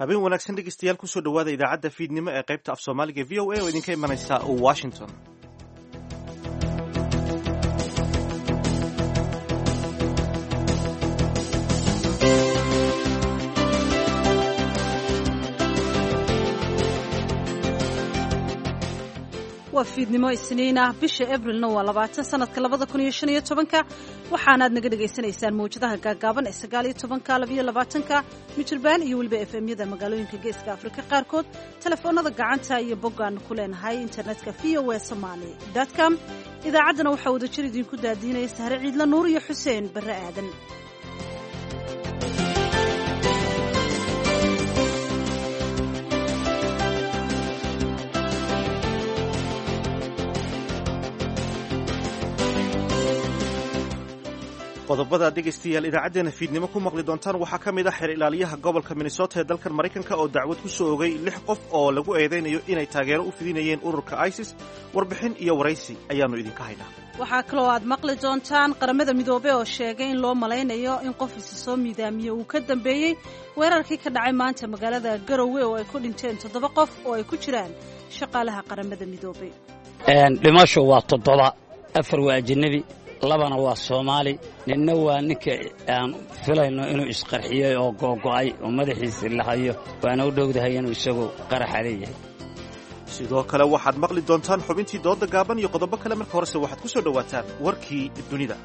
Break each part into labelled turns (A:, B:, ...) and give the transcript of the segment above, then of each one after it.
A: habeen wanaagsan dhegeystayaal kusoo dhawaada idaacadda fiidnimo ee qaybta af soomaaliga v o a oo idinka imanaysa washington.
B: waa fiidnimo isniin ah bisha abrilna waa 20 sanadka 2015 waxaanaad naga dhagaysanaysaan mawjadaha gaagaaban ee 19 mijirbaan iyo weliba efemyada magaalooyinka geeska afrika qaarkood telefoonada gacanta iyo boggaan ku leenahay internetka voasomali.com idaacaddana waxaa wadajir idinku daadiinaya sahre ciidla nuur iyo xuseen barre aadan.
A: qodobada dhegaystayaal idaacadeena fiidnimo ku maqli doontaan waxaa ka mid ah xeer ilaaliyaha gobolka Minnesota ee dalkan Mareykanka oo dacwad ku soo ogay 6 qof oo lagu eedeynayo inay taageero u fidinayeen ururka ISIS. warbixin iyo waraysi ayaanu idinka haynaa.
B: waxaa kaloo aad maqli doontaan qaramada midoobay oo sheegay in loo malaynayo in qof isa soo miidaamiyey uu ka dambeeyey weerarkii ka dhacay maanta magaalada Garowe oo ay ku dhinteen 7 qof oo ay ku jiraan shaqaalaha qaramada midoobay.
C: dhimasho waa 7, 4 waa ajnabi, 2 waa Soomaali, ninna waa ninka aan filayno inuu isqarxiyay oo go'go'ay oo madaxiisa la hayo waana u dhowdahay inuu isagu qarax leeyahay.
A: sidoo kale waxaad maqli doontaan xubintii dooda gaaban iyo qodobo kale. marka horese waxaad ku soo dhawaataan warkii dunida.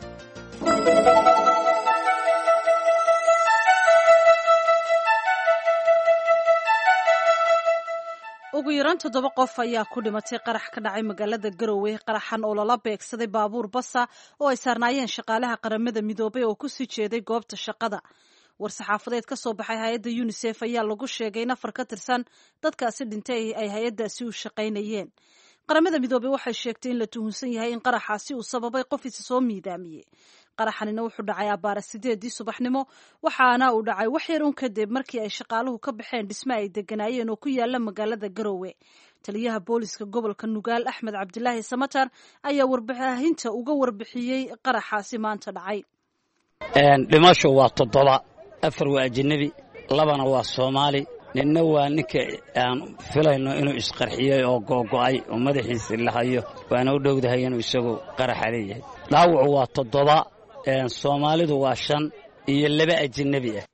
B: ugu yaraan 7 qof ayaa ku dhimatay qarax ka dhacay magaalada Garowe. qaraxan oo lala beegsaday baabuur basa oo ay saarnaayeen shaqaalaha qaramada midoobay oo ku sii jeeday goobta shaqada. war-saxaafadeed ka soo baxay hay'adda UNICEF ayaa lagu sheegay in 4 ka tirsan dadkaasi dhintay ay hay'addaasi u shaqaynayeen. qaramada midoobay waxay sheegtay in la tuhunsan yahay in qaraxaasi uu sababay qof isa soo miidaamiyey. qaraxanina wuxuu dhacay abaara 8 subaxnimo waxaana uu dhacay wax yar un kadib markii ay shaqaaluhu ka baxeen dhisme ay deganaayeen oo ku yaala magaalada Garowe. taliyaha booliska gobolka Nugaal Axmed Cabdilaahi Samatar ayaa warbaahinta uga warbixiyey qaraxaasi maanta dhacay.
C: dhimasho waa 7, 4 waa ajnabi, 2 waa Soomaali, ninna waa ninka aan filayno inuu isqarxiyay oo go'go'ay oo madaxiisa la hayo waana u dhowdahay inuu isagu qarax leeyahay. dhaawacu waa 7, Soomaalidu waa 5 iyo 2 ajnabi ah.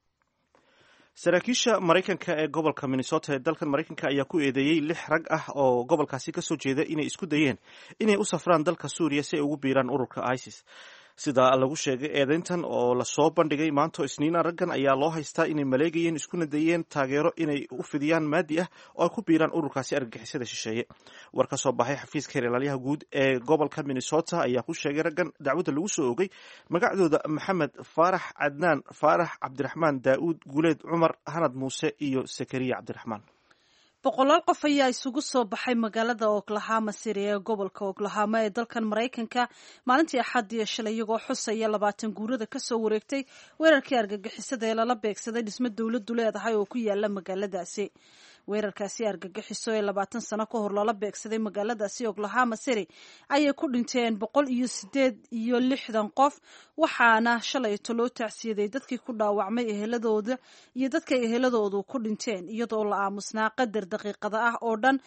A: saraakiisha Mareykanka ee gobolka Minnesota ee dalkan Mareykanka ayaa ku eedeeyay 6 rag ah oo gobolkaasi ka soo jeeda inay isku dayeen inay u safraan dalka Suuriya si ay ugu biiraan ururka ISIS. sida lagu sheegay eedeyntan oo la soo bandhigay maanta Isniina, raggan ayaa loo haystaa inay maleegayeen iskuna dayeen taageero inay u fidiyaan maadi ah oo ay ku biiraan ururkaasi argagixisada shisheeye. war ka soo baxay xafiiska xeer ilaaliyaha guud ee gobolka Minnesota ayaa ku sheegay raggan dacwadda lagu soo ogay magacdooda Maxamed Faarax Cadnaan Faarax Cabdiraxmaan Daa'uud Guleed Cumar Hanad Muuse iyo Sakariya Cabdiraxmaan.
B: 100 qof ayaa isugu soo baxay magaalada Oklahoma City ee gobolka Oklahoma ee dalkan Mareykanka maalintii Axaddii shalay iyagoo xusaya 20 guurada ka soo wareegtay weerarkii argagixisada ee lala beegsaday dhisme dawladdu leedahay oo ku yaala magaaladaasi. weerarkaasi argagixiso ee 20 sano ka hor lala beegsaday magaaladaasi Oklahoma City ayay ku dhinteen 168 qof waxaana shalay loo tacsiyaday dadkii ku dhaawacmay eheladooda iyo dadka eheladoodu ku dhinteen iyadoo la aamusnaa qadar daqiiqada ah oo dhan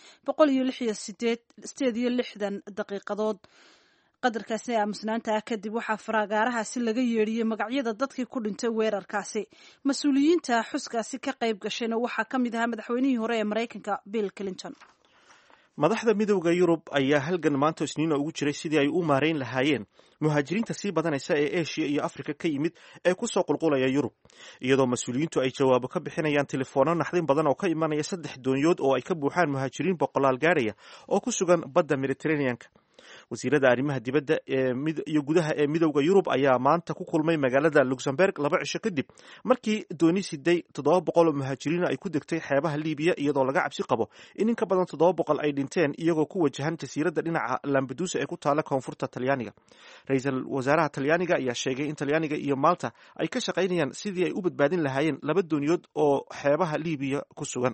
B: 168 daqiiqadood. qadarkaasi aamusnaanta kadib waxaa faraagaarahaasi laga yeedhiyey magacyada dadkii ku dhintay weerarkaasi. mas-uuliyiinta xuskaasi ka qayb gashayna waxaa ka mid ahaa madaxweynihii hore ee Mareykanka Bill Clinton.
A: madaxda midowda Yurub ayaa halgan maanta Isniina ugu jiray sidii ay u maareyn lahaayeen muhaajiriinta sii badanaysa ee Asia iyo Afrika ka yimid ee ku soo qulqulaya Yurub, iyadoo mas-uuliyiintu ay jawaabo ka bixinayaan telefoonno naxdin badan oo ka imanaya 3 doonyood oo ay ka buuxaan muhaajiriin boqolaal gaaraya oo ku sugan badda Mediterranean-ka. wasiirada arrimaha dibadda iyo gudaha ee midowda Yurub ayaa maanta ku kulmay magaalada Luxembourg 2 cisho kadib markii dooni siday 700 muhaajiriin ay ku degtay xeebaha Liibiya, iyadoo laga cabsi qabo in ka badan 700 ay dhinteen iyagoo ku wajahan jasiiradda dhinaca Lampedusa ee ku taala koonfurta Talyaaniga. ra'iisul wasaaraha Talyaaniga ayaa sheegay in Talyaaniga iyo Malta ay ka shaqaynayaan sidii ay u badbaadin lahaayeen 2 dooniyood oo xeebaha Liibiya ku sugan.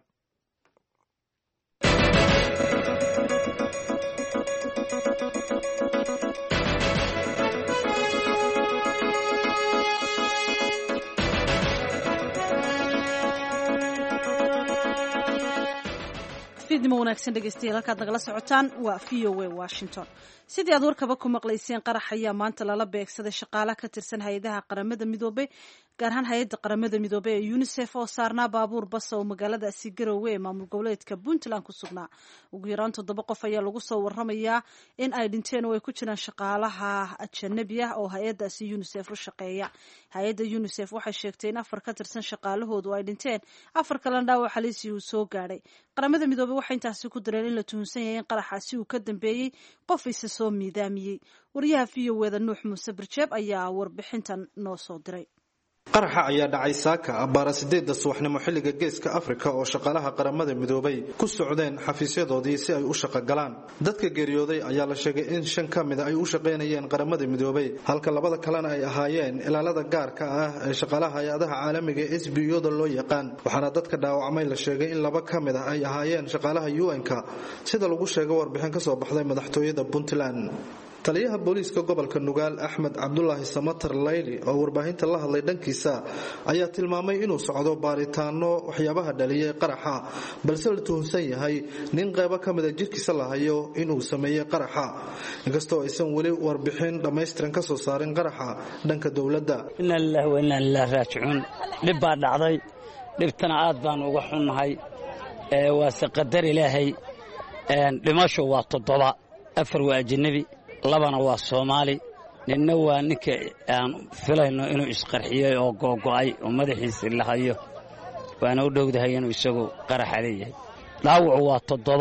B: fiidnimo wanaagsan dhegeystayaal halkaad nagala socotaan waa VOA Washington. sidii aad warkaba ku maqlayseen qarax ayaa maanta lala beegsaday shaqaale ka tirsan hay-adaha qaramada midoobay gaar ahaan hay-adda qaramada midoobey ee UNICEF oo saarnaa baabuur basa oo magaaladaasi Garowe ee maamul goboleedka Puntland ku sugnaa. ugu yaraan 7 qof ayaa lagu soo waramayaa in ay dhinteen oo ay ku jiraan shaqaalaha ajnabi ah oo hay-addaasi UNICEF u shaqeeya. hay-adda UNICEF waxay sheegtay in 4 ka tirsan shaqaalahoodu ay dhinteen, 4 kalena dhaawac halis uu soo gaadhay. qaramada midoobey waxay intaasi ku dareen in la tuhunsan yahay in qaraxaasi uu ka dambeeyay qof isa soo miidaamiyey. wariyaha VOA Nuux Muuse Barjeeb ayaa warbixintan noo soo diray.
D: qaraxa ayaa dhacay saaka abbaara 8 subaxnimo xilliga geeska Afrika oo shaqaalaha qaramada midoobay ku socdeen xafiisyadoodii si ay u shaqo galaan. dadka geeriyooday ayaa la sheegay in 5 ka mid ah ay u shaqeynayeen qaramada midoobay, halka 2 kalena ay ahaayeen ilaalada gaarka ah ee shaqaalaha hay'adaha caalamiga ee SBO-da loo yaqaan. waxaana dadka dhaawacmay la sheegay in 2 ka mid ah ay ahaayeen shaqaalaha UN-ka, sida lagu sheegay warbixin ka soo baxday madaxtooyada Puntland. taliyaha booliiska gobolka Nugaal Axmed Cabdullaahi Samatar Layli oo warbaahinta la hadlay dhankiisa ayaa tilmaamay inuu socdo baaritaano waxyaabaha dhaliyay qaraxa, balse la tuhunsan yahay nin qaybo ka mid ah jirkiisa la hayo inuu sameeyay qaraxa, inkastoo aysan weli warbixin dhammaystiran ka soo saarin qaraxa dhanka dowladda.
C: inna lillahi wa inna ilaihi raaji'uun. dhib baa dhacday, dhibtana aad baan uga xunnahay. waa si qadar Ilaahay. dhimasho waa 7, 4 waa ajnabi, 2 waa Soomaali. ninna waa ninka aan filayno inuu isqarxiyay oo googo'ay oo madaxiisa la hayo, waana u dhowdahay inuu isagu qarax leeyahay. dhaawacu waa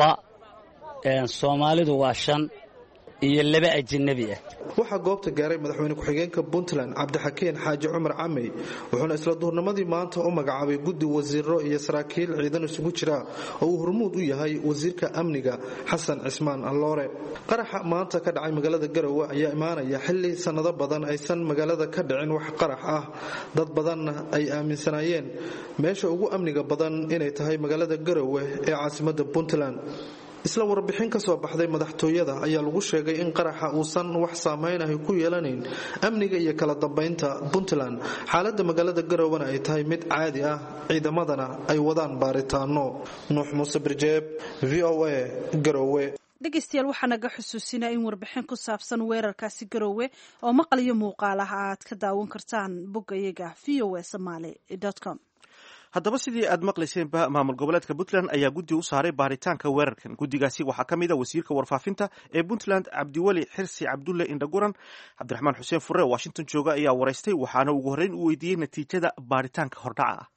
C: 7, Soomaalidu waa 5 iyo 2 ajnabi ah.
D: waxaa goobta gaaray madaxweyne ku-xigeenka Puntland Cabdixakiin Xaaji Cumar Camey, wuxuuna isla duurnimadii maanta u magacaabay guddi wasiiro iyo saraakiil ciidan isugu jira oo uu hormuud u yahay wasiirka amniga Xasan Cismaan Alloore. qaraxa maanta ka dhacay magaalada Garowe ayaa imaanaya xilli sanado badan aysan magaalada ka dhicin wax qarax ah, dad badanna ay aaminsanayeen meesha ugu amniga badan inay tahay magaalada Garowe ee caasimadda Puntland. isla warbixin ka soo baxday madaxtooyada ayaa lagu sheegay in qaraxa uusan wax saameyn ah ku yeelanayn amniga iyo kala dambeynta Puntland. xaaladda magaalada Garowe ay tahay mid caadi ah, ciidamadana ay wadaan baaritaano. Nuux Muuse Barjeeb, VOA, Garowe.
B: dhegeystayaal waxaa naga xusuusinaa in warbixin ku saabsan weerarkaasi Garowe oo maqal iyo muuqaal ah aad ka daawan kartaan boggayaga voasomali.com.
A: haddaba sidii aad maqlayseenba maamul goboleedka Puntland ayaa guddi u saaray baaritaanka weerarkan. guddigaasi waxaa ka mid ah wasiirka warfaafinta ee Puntland Cabdiweli Xirsi Cabdulle Indhaguran. Cabdiraxmaan Xuseen Furre oo Washington jooga ayaa waraystay, waxaana ugu horreyn u weydiiyey natiijada baaritaanka hordhaca ah.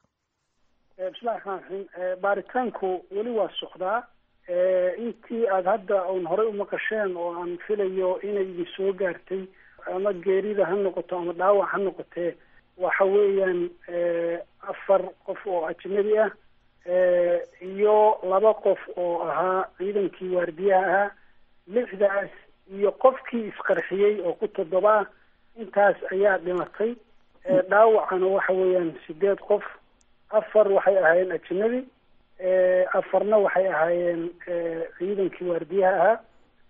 E: baaritaanku weli waa socdaa. intii aad hadda uun horey u maqasheen oo aan filayo inay idin soo gaartay, ama geerida ha noqoto ama dhaawac ha noqotee, waxa weeyaan 4 qof oo ajnabi ah iyo 2 qof oo ahaa ciidankii waardiyaha ahaa. 6daas iyo qofkii isqarxiyey oo ku 7 ah, intaas ayaa dhimatay. dhaawacana waxa weeyaan 8 qof. 4 waxay ahaayeen ajnabi, 4na waxay ahaayeen ciidankii waardiyaha ahaa.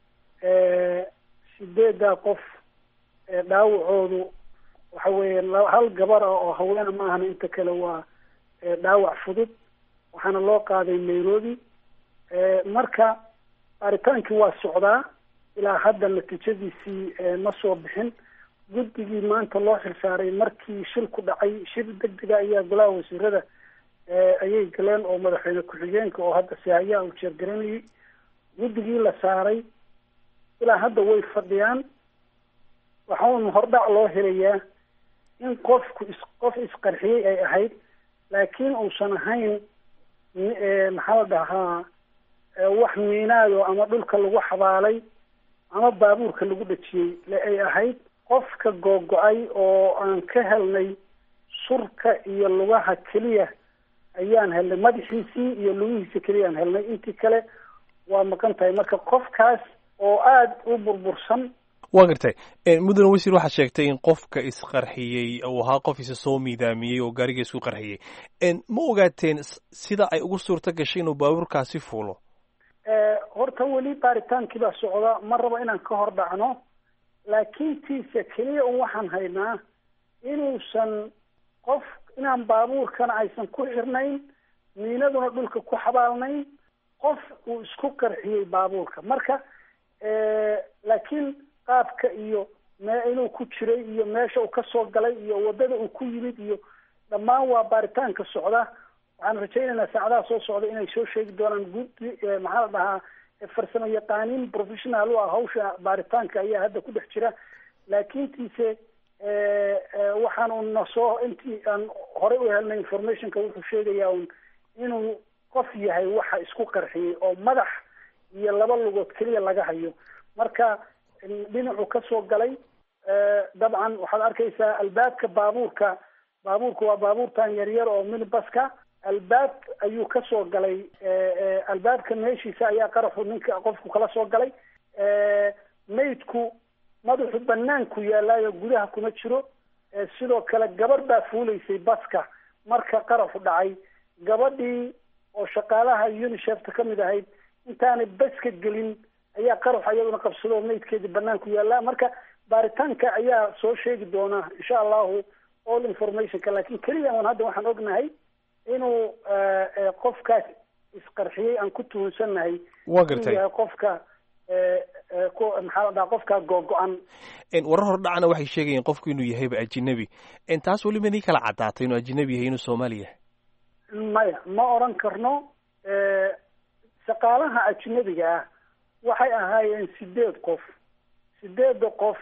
E: 8 qof dhaawacoodu waxa weeyaan 1 gabar ah oo haween ma ahan, inta kale waa dhaawac fudud, waxaana loo qaaday Nairobi. marka baaritaankii waa socdaa, ilaa hadda natiijadiisii ma soo bixin. guddigii maanta loo xilsaaray markii shil ku dhacay, shil degdega ayaa golaha wasiirada ayay galeen oo madaxweyne ku-xigeenka oo hadda sihayaa uu jeergaranayay. guddigii la saaray ilaa hadda way fadhiyaan. waxaana hordhac loo helayaa in qof isqarxiyey ay ahayd, laakiin uusan ahayn maxaa la dhahaa wax miinaado ama dhulka lagu xabaalay ama baabuurka lagu dhajiyey ay ahayd qofka googo-ay oo aan ka helnay surka iyo lugaha keliya ayaan helnay, madaxiisii iyo lugihiisa keliya aan helnay, intii kale waa maqan tahay. marka qofkaas oo aada u burbursan.
F: waa gartay. mudane wasiir waxaad sheegtay in qofka isqarxiyey uu ahaa qof isa soo miidaamiyey oo gaariga isku qarxiyey. ma ogaateen sida ay ugu suurto gashay inuu baabuurkaasi fuulo?
E: horta weli baaritaankii baa socda, ma rabo inaan ka hor dhacno, laakiin tiisa keliya un waxaan haynaa inuusan inaan baabuurkana aysan ku xirnayn, miinaduna dhulka ku xabaalnayn, qof uu isku qarxiyey baabuurka. marka laakiin qaabka iyo inuu ku jiray iyo meesha uu kasoo galay iyo wadada uu ku yimid iyo dhammaan waa baaritaanka socda. waxaan rajaynaynaa saacadaha soo socda inay soo sheegi doonaan guddi maxaa la dhahaa farsamo yaqaaniin professional u ah hawsha baaritaanka ayaa hadda ku dhex jira. laakiintiise waxaan una soo intii aan horey u helnay informationka wuxuu sheegayaa un inuu qof yahay waxa isku qarxiyey oo madax iyo laba lugood keliya laga hayo. marka dhinacuu kasoo galay dabcan waxaad arkaysaa albaabka baabuurka waa baabuurtan yaryar oo minibaska albaab ayuu kasoo galay. albaabka meeshiisa ayaa qaraxu ninka qofku kala soo galay. maydku madaxu banaanku yaalaayo gudaha kuma jiro. sidoo kale gabar baa fuulaysay baska marka qaraxu dhacay. gabadhii oo shaqaalaha UNICEF-ta kamid ahayd intaanay baska gelin ayaa qaraxu iyaduna qabsado maydkeedii banaanku yaalaa. marka baaritaanka ayaa soo sheegi doona insha allahu all informationka. laakiin keliya on hadda waxaan ognahay inuu qofkaas isqarxiyey aan ku tuhunsannahay inuu yahay qofka maxaa la dhaha qofkaa googo-an.
F: warar hor dhacana waxay sheegayeen qofku inuu yahayba ajinabi. taas weliba nii kala caddaatay inuu ajinabi yahay inuu Soomaali yahay?
E: maya ma oran karno. shaqaalaha ajnabiga ah waxay ahaayeen 8 qof. 8 qof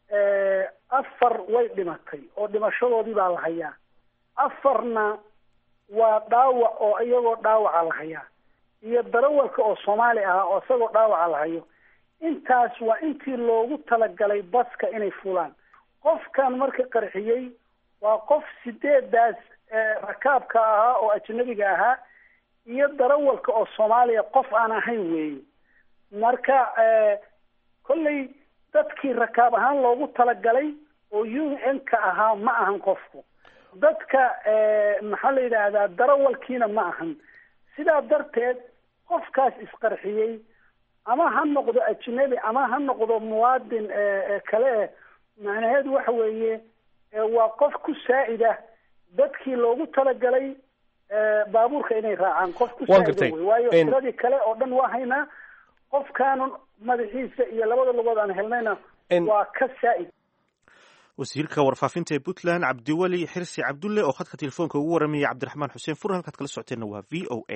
E: 4 way dhimatay oo dhimashadoodii baa la hayaa. 4na waa dhaawac oo iyagoo dhaawaca la hayaa, iyo darawalka oo Soomaali ah oo isagoo dhaawaca la hayo. intaas waa intii loogu talagalay baska inay fulaan. qofkan marka qarxiyey waa qof 8daas rakaabka ahaa oo ajnabiga ahaa iyo darawalka oo Soomaaliya qof aan ahayn weeye. marka kolley dadkii rakaab ahaan loogu talagalay oo UN-ka ahaa ma ahan qofku. dadka maxaa la yidhaahdaa darawalkiina ma ahan. sidaa darteed qofkaas isqarxiyey ama ha noqdo ajnabi ama ha noqdo muwaadin kale macnaheedu waxa weeye waa qof ku saa'ida dadkii loogu talagalay baabuurka inay raacaan. qof ku saa'ida wey. waayo tiradii kale oo dhan waa haynaa. qofkaanu madaxiisa iyo labada lugood aan helnayna waa ka saa'id.
A: wasiirka warfaafinta ee Puntland Cabdiwali Xirsi Cabdulle oo khadka telefoonka ugu waramayay Cabdiraxmaan Xuseen Fur. halkaad kala socoteenna waa VOA.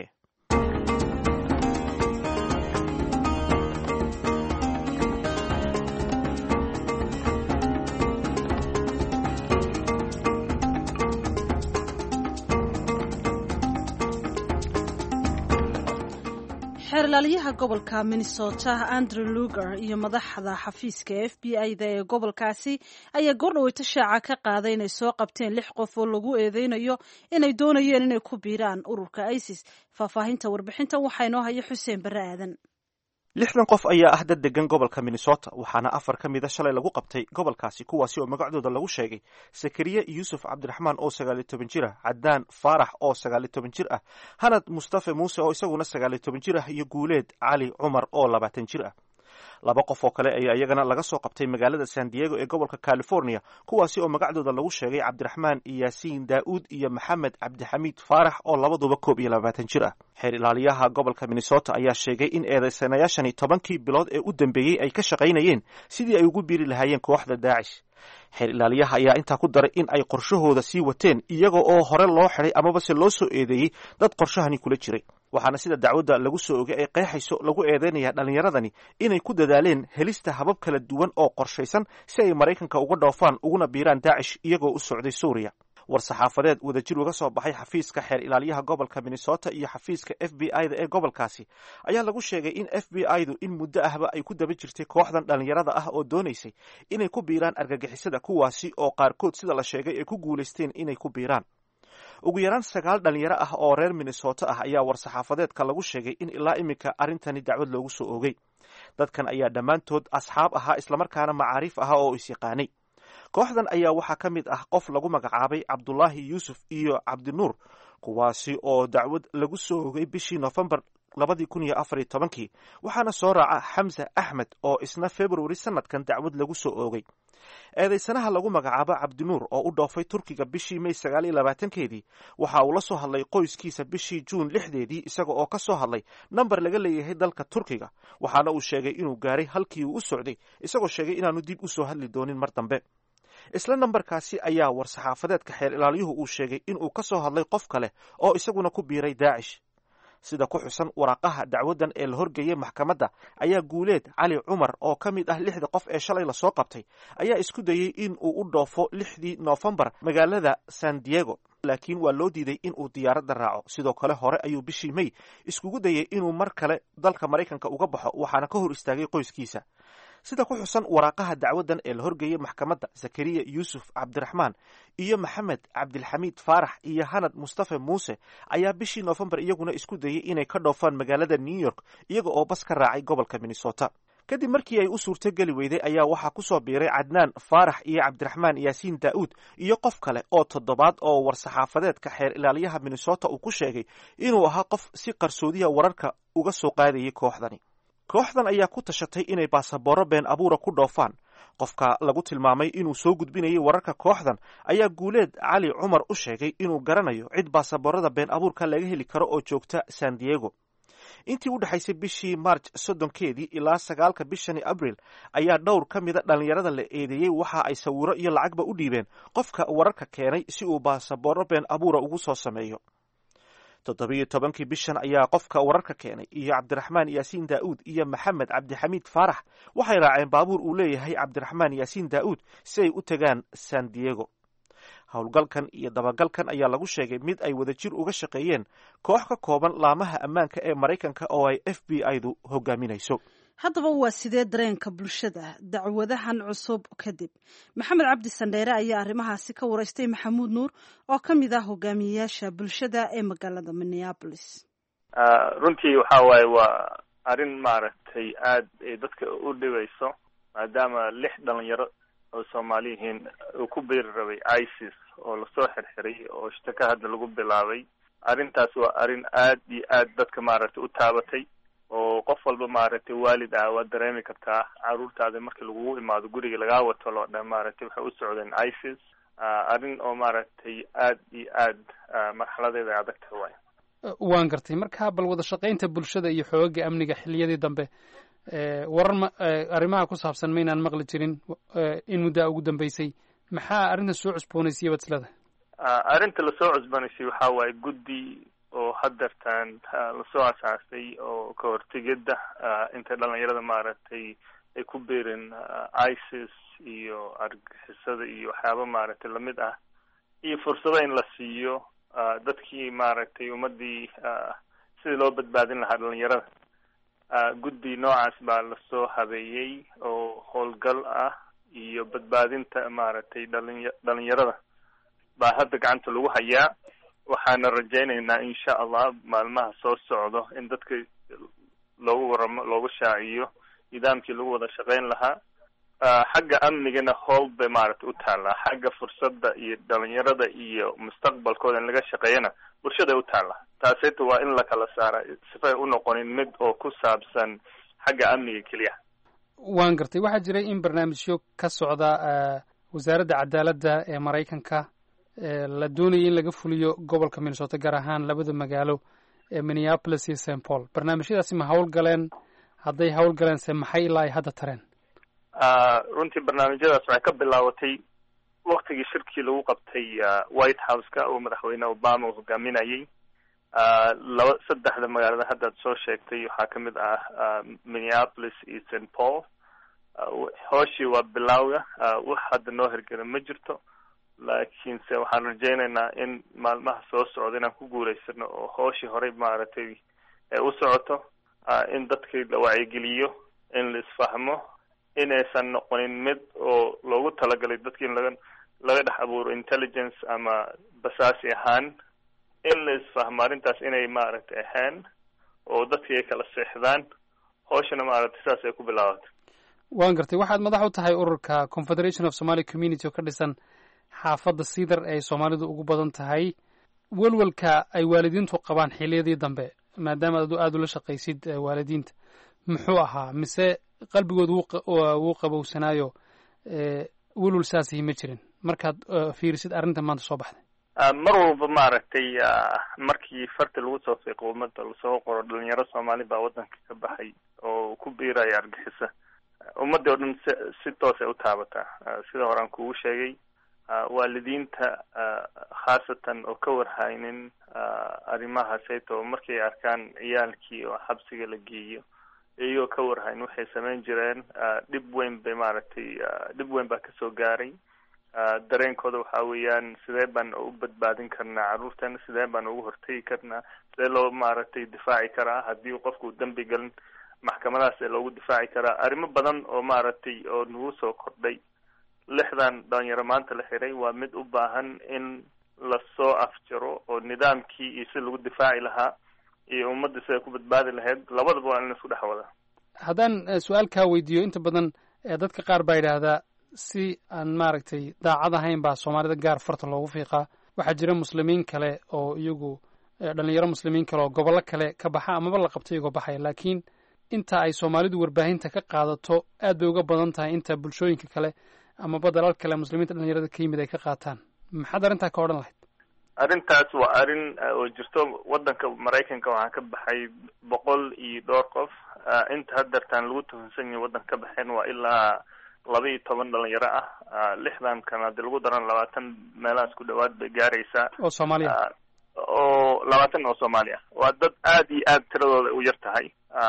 B: xeerlaaliyaha gobolka Minnesota Andrew Lugar iyo madaxda xafiiska FBI-da ee gobolkaasi ayaa goordhaweyta shaaca ka qaaday inay soo qabteen 6 qof oo lagu eedeynayo inay doonayeen inay ku biiraan ururka ISIS. faahfaahinta warbixintan waxaa inoo haya Xuseen Barre Aadan.
A: 6 qof ayaa ah dad degan gobolka Minnesota, waxaana 4 ka mid ah shalay lagu qabtay gobolkaasi, kuwaasi oo magacdooda lagu sheegay Sakariya Yuusuf Cabdiraxmaan oo 19 jir ah, Cadaan Faarax oo 19 jir ah, Hanad Mustafa Muuse oo isaguna 19 jir ah, iyo Guuleed Cali Cumar oo 20 jir ah. 2 qof oo kale ayaa iyagana laga soo qabtay magaalada San Diego ee gobolka California, kuwaasi oo magacdooda lagu sheegay Cabdiraxmaan Yaasiin Daa'uud iyo Maxamed Cabdixamiid Faarax oo labaduba 21 jir ah. xeer ilaaliyaha gobolka Minnesota ayaa sheegay in eedeysanayaashani 10kii bilood ee u dambeeyay ay ka shaqaynayeen sidii ay ugu biiri lahaayeen kooxda Daacish. xeer ilaaliyaha ayaa intaa ku daray in ay qorshahooda sii wateen iyaga oo hore loo xiray amaba se loo soo eedeeyey dad qorshahani kula jiray. waxaana sida dacwadda lagu soo ogay ay qeexayso lagu eedeynaya dhallinyaradani inay ku dadaaleen helista habab kala duwan oo qorshaysan si ay Maraykanka uga dhoofaan uguna biiraan Daacish iyagoo u socday Suuriya. war-saxaafadeed wadajir uga soo baxay xafiiska xeer ilaaliyaha gobolka Minnesota iyo xafiiska FBI-da ee gobolkaasi ayaa lagu sheegay in FBI-du in muddo ahba ay ku daba jirtay kooxdan dhallinyarada ah oo doonaysay inay ku biiraan argagixisada, kuwaasi oo qaarkood sida la sheegay ay ku guulaysteen inay ku biiraan. ugu yaraan 9 dhalinyaro ah oo reer Minnesota ah ayaa war-saxaafadeedka lagu sheegay in ilaa imika arrintani dacwad loogu soo oogay. dadkan ayaa dhammaantood asxaab ahaa islamarkaana macaariif ahaa oo is yaqaanay. kooxdan ayaa waxaa ka mid ah qof lagu magacaabay Cabdullaahi Yuusuf iyo Cabdinuur, kuwaasi oo dacwad lagu soo oogay bishii November 2014 waxaana soo raaca xamse axmed oo isna februari sanadkan dacwad lagu soo oogay. eedaysanaha lagu magacaabo cabdinuur oo u dhoofay turkiga bishii May 29keedii waxa uu la soo hadlay qoyskiisa bishii Juun 6deedii isaga oo ka soo hadlay nambar laga leeyahay dalka Turkiga, waxaana uu sheegay inuu gaaray halkii uu u socday isagoo sheegay inaanu dib u soo hadli doonin mar dambe. isla nambarkaasi ayaa war-saxaafadeedka xeer ilaaliyuhu uu sheegay inuu ka soo hadlay qof kale oo isaguna ku biiray Daacish. sida ku xusan waraaqaha dacwadan ee la horgeeyay maxkamadda ayaa Guuleed Cali Cumar oo ka mid ah 6 qof ee shalay la soo qabtay ayaa isku dayay in uu u dhoofo 6 Noofambar magaalada San Diego, laakiin waa loo diiday in uu diyaaradda raaco. sidoo kale hore ayuu bishii May iskugu dayay inuu mar kale dalka Mareykanka uga baxo, waxaana ka hor istaagay qoyskiisa. sida ku xusan waraaqaha dacwadan ee la horgeeyay maxkamadda, Zakariya Yuusuf Cabdiraxmaan iyo Maxamed Cabdilxamiid Faarax iyo Hanad Mustafa Muuse ayaa bishii Noofambar iyaguna isku dayay inay ka dhoofaan magaalada New York iyaga oo bas ka raacay gobolka Minnesota. kadib markii ay u suurtogeli weyday ayaa waxaa ku soo biiray Cadnaan Faarax iyo Cabdiraxmaan Yaasiin Daa'uud iyo qof kale oo toddobaad oo war-saxaafadeedka xeer ilaaliyaha Minnesota uu ku sheegay inuu ahaa qof si qarsoodiya wararka uga soo qaadayay kooxdani. kooxdan ayaa ku tashatay inay baasaboorro been abuura ku dhoofaan. qofka lagu tilmaamay inuu soo gudbinayay wararka kooxdan ayaa Guuleed Cali Cumar u sheegay inuu garanayo cid baasaboorrada been abuurka laga heli karo oo joogta San Diego. intii u dhaxaysay bishii March 30keedii ilaa 9ka bishani Abriil ayaa dhowr ka mid a dhalinyarada la eedeeyey waxa ay sawiro iyo lacagba u dhiibeen qofka wararka keenay si uu baasaboorro been abuura ugu soo sameeyo. 17kii bishan ayaa qofka wararka keenay iyo Cabdiraxmaan Yaasiin Daa'uud iyo Maxamed Cabdixamiid Faarax waxay raaceen baabuur uu leeyahay Cabdiraxmaan Yaasiin Daa'uud si ay u tagaan San Diego. howlgalkan iyo dabagalkan ayaa lagu sheegay mid ay wadajir uga shaqeeyeen koox ka kooban laamaha ammaanka ee Mareykanka oo ay FBI-du hogaaminayso.
B: haddaba waa sidee dareenka bulshada dacwadahan cusub kadib? maxamed cabdi sandheere ayaa arrimahaasi ka waraystay maxamuud nuur oo ka mid ah hogaamiyeyaasha bulshada ee magaalada Minneapolis.
G: runtii waxa waaye waa arrin maaragtay aad ay dadka u dhibayso, maadaama 6 dhalinyaro oo Soomaaliyiin uu ku biiri rabay ISIS oo lasoo xirxiray oo shtaka hadda lagu bilaabay. arrintaas waa arrin aad iyo aad dadka maaragtay u taabatay oo qof walba maaragtay waalid ah waa dareemi kartaa caruurtaada markii lagu imaado guriga laga wato loo dhan maaragtay waxay u socdeen ISIS. arrin oo maaragtay aad iyo aad marxaladeeda adag tahay.
H: waan gartay. marka bal wada shaqaynta bulshada iyo xoogga amniga xilliyadii dambe warar arrimaha ku saabsan maynaan maqli jirin in muddo ugu dambeysay. maxaa arrinta soo cusboonaysay badslada?
G: arrinta la soo cusboonaysay waxa waaye guddi oo haddartan lasoo asaasay oo ka hortegida inta dhalinyarada maaragtay ay ku biirin ISIS iyo argagixisada iyo waxyaaba maaragtay lamid ah, iyo fursado in la siiyo dadkii maaragtay ummadii sidii loo badbaadin lahaa dhalinyarada. guddi noocaas baa lasoo habeeyey oo howlgal ah iyo badbaadinta maaragtay dhalinyarada baa hadda gacanta lagu hayaa. waxaana rajaynaynaa insha Allah maalmaha soo socdo in dadka loogu waramo loogu shaaciyo nidaamkii lagu wada shaqayn lahaa. xagga amnigana howl bay maaragtay u taallaa, xagga fursadda iyo dhalinyarada iyo mustaqbalkooda in laga shaqeeyana bulshada u taallaa. taasayta waa in la kala saara sifay u noqonin mid oo ku saabsan xagga amniga keliya.
H: waan gartay. waxaa jiray in barnaamijyo ka socda wasaaradda cadaaladda ee Mareykanka la doonayay in laga fuliyo gobolka Minnesota, gaar ahaan 2 magaalo ee Minneapolis iyo St. Paul. barnaamijyadaasi ma howlgaleen? hadday howlgaleen se maxay ilaa ay hadda tareen?
G: runtii barnaamijyadaas waxay ka bilaabatay waktigii shirkii lagu qabtay White House-ka oo madaxweyne Obama uu hogaaminayay. 3 magaalada hadda aad soo sheegtay waxaa ka mid ah Minneapolis iyo St. Paul. hooshii waa bilowga, wax hadda noo hirgelin ma jirto, laakiinse waxaan rajaynaynaa in maalmaha soo socda inaan ku guulaysano oo hooshii horey maaragtay u socoto, in dadkii la wacyigeliyo, in la isfahmo, inaysan noqonin mid oo loogu talagalay dadkii in laga dhex abuuro intelligence ama basaasi ahaan. in la isfahmo arrintaas inay maaragtay ahaan oo dadkii ay kala seexdaan, hooshana maaragtay saas ay ku bilaabatay.
H: waan gartay. waxaad madax u tahay ururka Confederation of Somali Community oo ka dhisan xaafadda Cedar ee Soomaalidu ugu badan tahay. welwelka ay waalidiintu qabaan xilliyadii dambe maadaama aad ula shaqaysid waalidiinta muxuu ahaa mise qalbigooda wuu qabowsanaayo welwel saasihi ma jirin markaad fiirisid arrinta maanta soo baxday
G: mar walba maaragtay markii farta lagu soo fiiqo ummadda lasoo qoro dhalinyaro soomaali baa waddanka ka baxay oo ku biiraya argixisa ummadda oo dhan si toosay u taabataa sida horaan kugu sheegay waalidiinta khaasatan oo ka warhaynin arrimahaasayto markay arkaan ciyaalkii oo xabsiga la geeyo iyagoo ka warhayn waxay samayn jireen dhib weyn bay maaragtay dhib weyn baa kasoo gaaray dareenkooda waxa weeyaan sidee baan u badbaadin karnaa carruurteena sidee baan ugu hortegi karnaa sidee loo maaragtay difaaci karaa haddii qofku dambi galin maxkamadahaas ee loogu difaaci karaa arrimo badan oo maaragtay oo nagu soo kordhay 6 dhalinyaro maanta la xiray waa mid u baahan in lasoo afjaro oo nidaamkii iyo si lagu difaaci lahaa iyo ummadda siday ku badbaadi lahayd labadaba waa in la isku dhex wadaa
H: haddaan su-aal kaa weydiiyo inta badan dadka qaar baa yidhaahdaa si aan maaragtay daacad ahayn baa soomaalida gaar farta loogu fiiqaa waxaa jira muslimiin kale oo iyagu dhalinyaro muslimiin kale oo gobollo kale ka baxa amaba la qabto iyagoo baxaya laakiin inta ay soomaalidu warbaahinta ka qaadato aad bay uga badan tahay inta bulshooyinka kale amaba dalal kale muslimiinta dhalinyarada ka yimid ay ka qaataan maxaad arrintaa ka odhan lahayd
G: arrintaas waa arrin oo jirto waddanka maraykanka waxaa ka baxay 100 iyo dhowr qof inta haddeertaan lagu tuhunsan yahay waddanka ka baxeen waa ilaa 12 dhalinyaro ah 6 kan hadii lagu daran 20 meelahaas ku dhawaad bay gaaraysaa
H: oo Soomaaliya
G: oo 20 oo Soomaaliya waa dad aad iyo aad tiradooda u yar tahay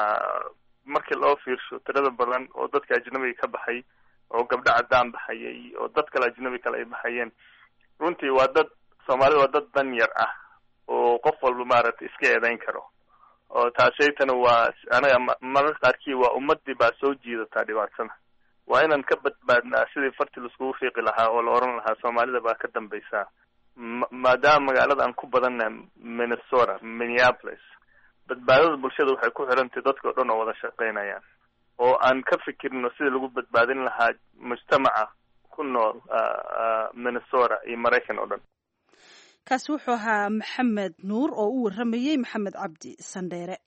G: markii loo fiirsho tirada badan oo dadka ajnabiga ka baxay oo gabdho cadaan baxayay oo dad kale ajnabi kale ay baxayeen runtii waa dad Soomaalida waa dad dan yar ah oo qof walba maaragtay iska eedayn karo oo taasaytana waa anaga mararka qaarkii waa ummadii baa soo jiidataa dhibaatada waa inaan ka badbaadnaa sidii farti laiskugu fiiqi lahaa oo la oran lahaa Soomaalida baa ka dambaysaa maadaama magaalada aan ku badannahay Minnesota Minneapolis badbaadada bulshada waxay ku xirantahay dadka oo dhan oo wada shaqaynayaan oo aan ka fikirno sidii lagu badbaadin lahaa mujtamaca ku nool Minnesota iyo Maraykan oo dhan
B: kaasi wuxuu ahaa maxamed nuur oo u waramayay maxamed cabdi sandheere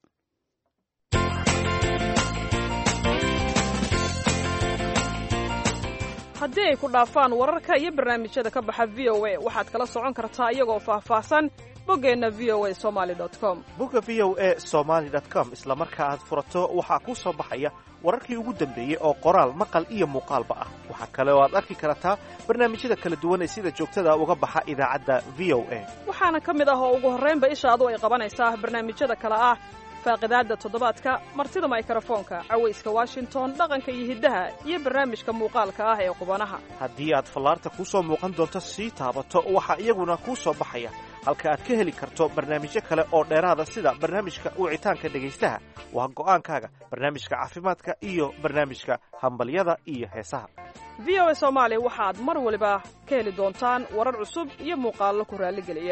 I: haddii ay ku dhaafaan wararka iyo barnaamijyada ka baxa VOA waxaad kala socon kartaa iyagoo faahfaahsan boggeenna voasomali.com
A: bogga voasomali.com isla marka aad furato waxaa kuu soo baxaya wararkii ugu dambeeyey oo qoraal maqal iyo muuqaalba ah waxaa kale oo aad arki kartaa barnaamijyada kala duwan ee sida joogtada uga baxa idaacadda VOA
I: waxaana ka mid ah oo ugu horraynba ishaadu ay qabanaysaa barnaamijyada kale ah faaqidaadda toddobaadka martida mikrofoonka cawayska Washington dhaqanka iyo hiddaha iyo barnaamijka muuqaalka ah ee qubanaha
A: haddii aad fallaarta kuu soo muuqan doonto sii taabato waxaa iyaguna kuu soo baxaya halka aad ka heli karto barnaamijyo kale oo dheeraada sida barnaamijka wicitaanka dhegaystaha waa go'aankaaga barnaamijka caafimaadka iyo barnaamijka hambalyada iyo heesaha
I: VOA Soomaali waxaad mar waliba ka heli doontaan warar cusub iyo muuqaallo ku raaligeliya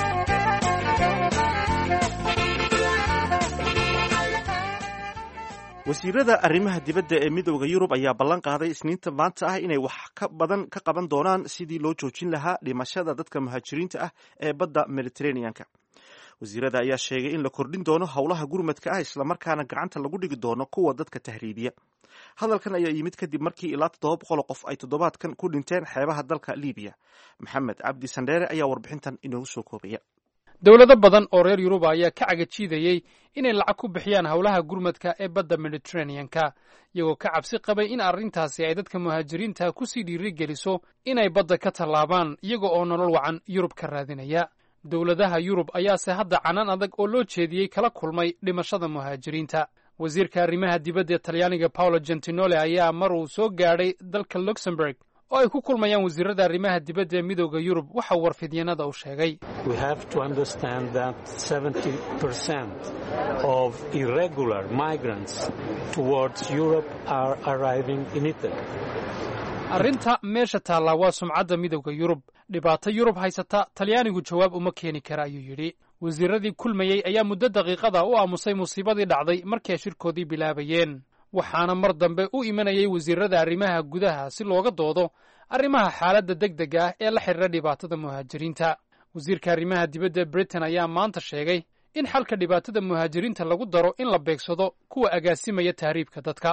A: wasiirada arrimaha dibadda ee midowda Yurub ayaa ballan qaaday isniinta maanta ah inay wax ka badan ka qaban doonaan sidii loo joojin lahaa dhimashada dadka muhaajiriinta ah ee badda Mediterranean-ka. Wasiirada ayaa sheegay in la kordhin doono howlaha gurmadka ah isla markaana gacanta lagu dhigi doono kuwa dadka tahriibiya. Hadalkan ayaa yimid kadib markii ilaa 700 qof ay toddobaadkan ku dhinteen xeebaha dalka Liibiya. Maxamed Cabdi Sandheere ayaa warbixintan inoogu soo koobaya.
H: dowlado badan oo reer Yuruba ayaa ka cagajiidayay inay lacag ku bixiyaan howlaha gurmadka ee badda Mediterranean-ka iyagoo ka cabsi qabay in arrintaasi ay dadka muhaajiriinta ku sii dhiirigeliso inay badda ka tallaabaan iyaga oo nolol wacan Yurub ka raadinaya. dowladaha Yurub ayaase hadda canan adag oo loo jeediyey kala kulmay dhimashada muhaajiriinta. wasiirka arrimaha dibadda ee Talyaaniga Paolo Gentiloni ayaa mar uu soo gaadhay dalka Luxembourg oo ay ku kulmayaan wasiirada arrimaha dibadda ee midowda Yurub waxa warfidyanada u sheegay
J: We have to understand that 70% of irregular migrants towards Europe are arriving in Italy.
H: arrinta meesha taallaa waa sumcadda midowda Yurub dhibaato Yurub haysata Talyaanigu jawaab uma keeni kara ayuu yidhi. wasiiradii kulmayey ayaa muddo daqiiqada u aamusay musiibadii dhacday markii ay shirkoodii bilaabayeen waxaana mar dambe u imanayay wasiirada arrimaha gudaha si looga doodo arrimaha xaaladda degdega ah ee la xiriira dhibaatada muhaajiriinta. wasiirka arrimaha dibadda Britain ayaa maanta sheegay in xalka dhibaatada muhaajiriinta lagu daro in la beegsado kuwa agaasimaya tahriibka dadka.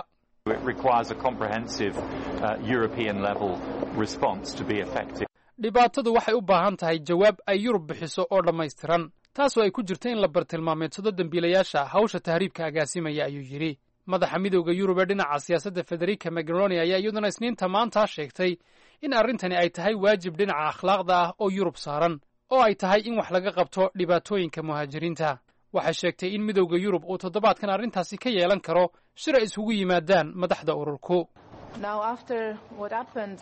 H: dhibaatadu waxay u baahan tahay jawaab ay Yurub bixiso oo dhammaystiran, taasoo ay ku jirto in la bartilmaameedsado dembiilayaasha hawsha tahriibka agaasimaya, ayuu yidhi. madaxa midowda Yurub ee dhinaca siyaasadda Federica Mogherini ayaa iyaduna Isniinta maanta sheegtay in arrintani ay tahay waajib dhinaca akhlaaqda ah oo Yurub saaran, oo ay tahay in wax laga qabto dhibaatooyinka muhaajiriinta. waxay sheegtay in midowda Yurub uu toddobaadkan arrintaasi ka yeelan karo shir ay isugu yimaadaan madaxda ururku.
K: Now, after what happened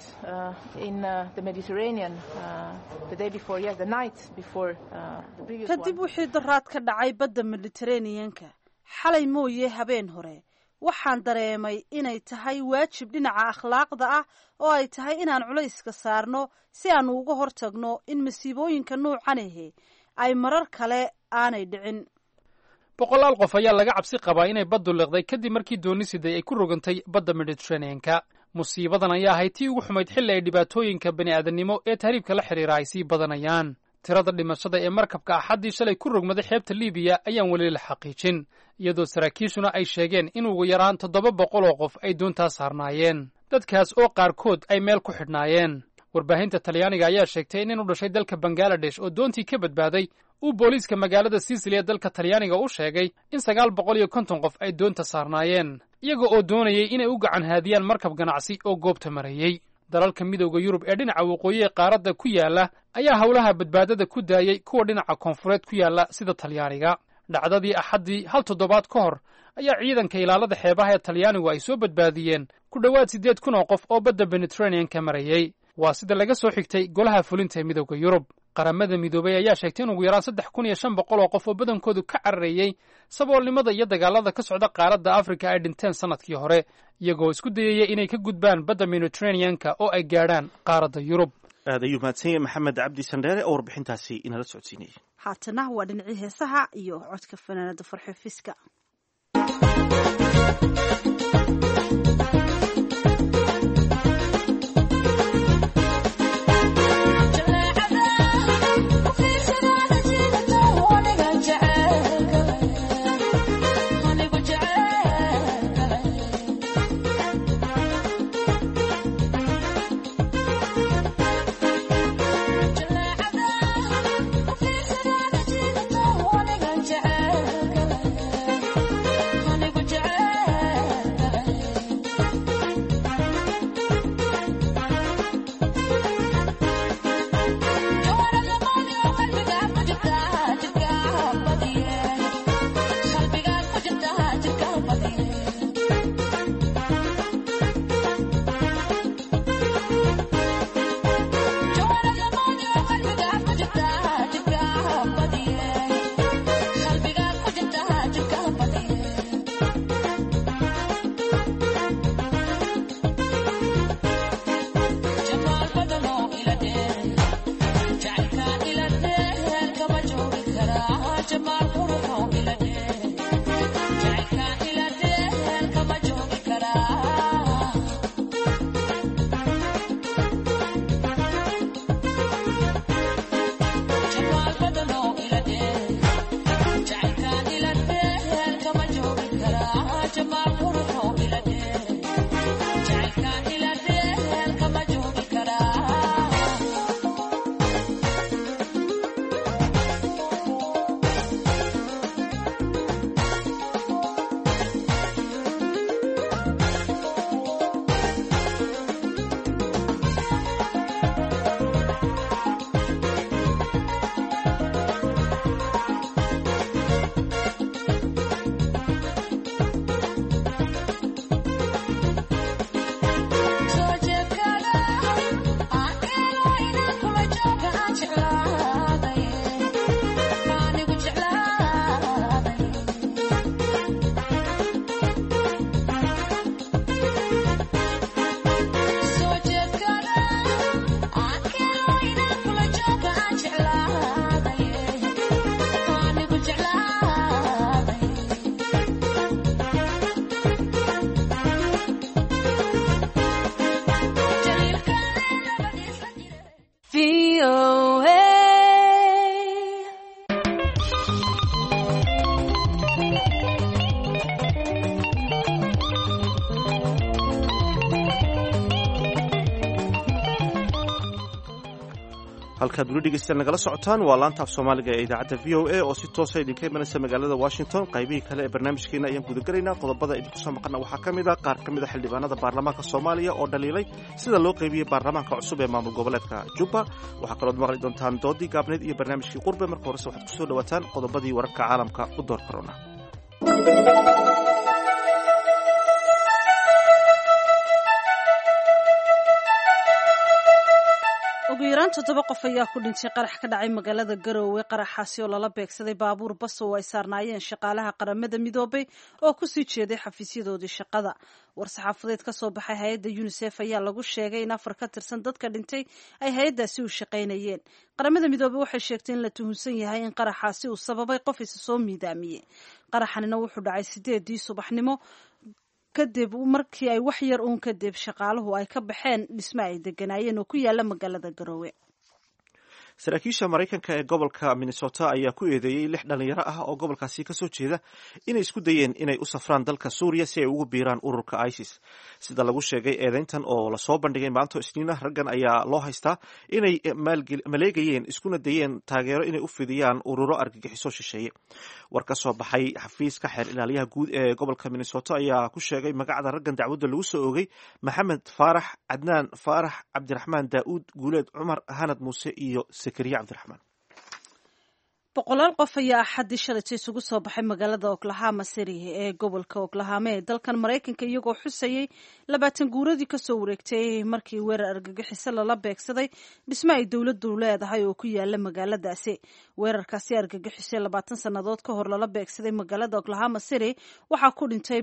K: in the Mediterranean the day before, yes, the night before the previous one.
B: kadib wixii daraad ka dhacay badda Mediterranean-ka xalay mooyee habeen hore, waxaan dareemay inay tahay waajib dhinaca akhlaaqda ah oo ay tahay inaan culayska saarno si aan uga hortagno in masiibooyinka noocan ahi ay marar kale aanay dhicin.
H: boqolaal qof ayaa laga cabsi qabaa inay baddu liqday kadib markii dooni siday ay ku rogantay badda Mediterranean-ka. musiibadan ayaa ahayd tii ugu xumayd xilli ay dhibaatooyinka bani'aadanimo ee tahriibka la xidhiira ay sii badanayaan. tirada dhimashada ee markabka axaddii shalay ku rogmaday xeebta Liibiya ayaan weli la xaqiijin, iyadoo saraakiishuna ay sheegeen in ugu yaraan 700 oo qof ay doontaa saarnaayeen, dadkaas oo qaarkood ay meel ku xidhnaayeen. warbaahinta Talyaaniga ayaa sheegtay in u dhashay dalka Bangladesh oo doontii ka badbaaday uu booliiska magaalada Sicily ee dalka Talyaaniga u sheegay in 950 qof ay doonta saarnaayeen, iyaga oo doonayay inay u gacan haadiyaan markab ganacsi oo goobta marayay. dalalka midowda Yurub ee dhinaca waqooyi ee qaaradda ku yaala ayaa hawlaha badbaadada ku daayay kuwa dhinaca koonfureed ku yaala sida Talyaaniga. dhacdadii axaddii hal toddobaad ka hor ayaa ciidanka ilaalada xeebaha ee Talyaanigu ay soo badbaadiyeen ku dhowaad 8,000 oo qof oo badda Mediterranean-ka marayay. waa sida laga soo xigtay golaha fulinta ee midowda Yurub. qaramada midoobay ayaa sheegtay in ugu yaraan 3,500 oo qof oo badankoodu ka cararayay saboolnimada iyo dagaalada ka socda qaaradda Afrika ay dhinteen sanadkii hore, iyagoo isku dayaya inay ka gudbaan badda Mediterranean-ka oo ay gaadhaan qaaradda Yurub.
A: aad ayuu mahadsan yahay Maxamed Cabdi Sandheere oo warbixintaasi inala socodsiinayay.
B: haatana waa dhinacii heesaha iyo codka fanaanada Farxo Fiska.
A: halkaad weli dhegeystayaal nagala socotaan waa laanta af soomaaliga ee idaacadda v o a oo si toosa idinka imanaysa magaalada washington qaybihii kale ee barnaamijkeena ayaan gudagelaynaa qodobada idinku soo maqana waxaa ka mid a qaar ka mid a xildhibaanada baarlamaanka soomaaliya oo dhaliilay sida loo qaybiyey baarlamaanka cusub ee maamul goboleedka jubba waxaa kalood maqli doontaan doodii gaabneed iyo barnaamijkii qurbe marka horese waxaad kusoo dhawaataan qodobadii wararka caalamka u door karona.
B: ugu yaraan 7 qof ayaa ku dhintay qarax ka dhacay magaalada Garowe. qaraxaasi oo lala beegsaday baabuur bas oo ay saarnaayeen shaqaalaha qaramada midoobay oo ku sii jeeday xafiisyadoodii shaqada. war-saxaafadeed ka soo baxay hay'adda UNICEF ayaa lagu sheegay in 4 ka tirsan dadka dhintay ay hay'addaasi u shaqaynayeen. qaramada midoobay waxay sheegtay in la tuhunsan yahay in qaraxaasi uu sababay qof isa soo miidaamiyey. qaraxanina wuxuu dhacay 8 subaxnimo kadib markii ay wax yar uun kadib shaqaaluhu ay ka baxeen dhisme ay deganaayeen oo ku yaala magaalada Garowe.
A: saraakiisha Mareykanka ee gobolka Minnesota ayaa ku eedeeyay 6 dhalinyaro ah oo gobolkaasi ka soo jeeda inay isku dayeen inay u safraan dalka Suuriya si ay ugu biiraan ururka ISIS. sida lagu sheegay eedeyntan oo la soo bandhigay maanta Isniina, raggan ayaa loo haystaa inay maleegayeen iskuna dayeen taageero inay u fidiyaan ururo argagixiso shisheeye. war ka soo baxay xafiiska xeer ilaaliyaha guud ee gobolka Minnesota ayaa ku sheegay magacda raggan dacwadda lagu soo oogay Maxamed Faarax, Cadnaan Faarax, Cabdiraxmaan Daa'uud, Guuleed Cumar, Hanad Muuse iyo Sakariya Cabdiraxmaan.
B: boqolaal qof ayaa axadii shalaytay isugu soo baxay magaalada Oklahoma City ee gobolka Oklahoma ee dalkan Mareykanka iyagoo xusayay 20 guuradii ka soo wareegtay markii weerar argagixiso lala beegsaday dhisme ay dawladdu leedahay oo ku yaala magaaladaasi. weerarkaasi argagixisay 20 sanadood ka hor lala beegsaday magaalada Oklahoma City waxaa ku dhintay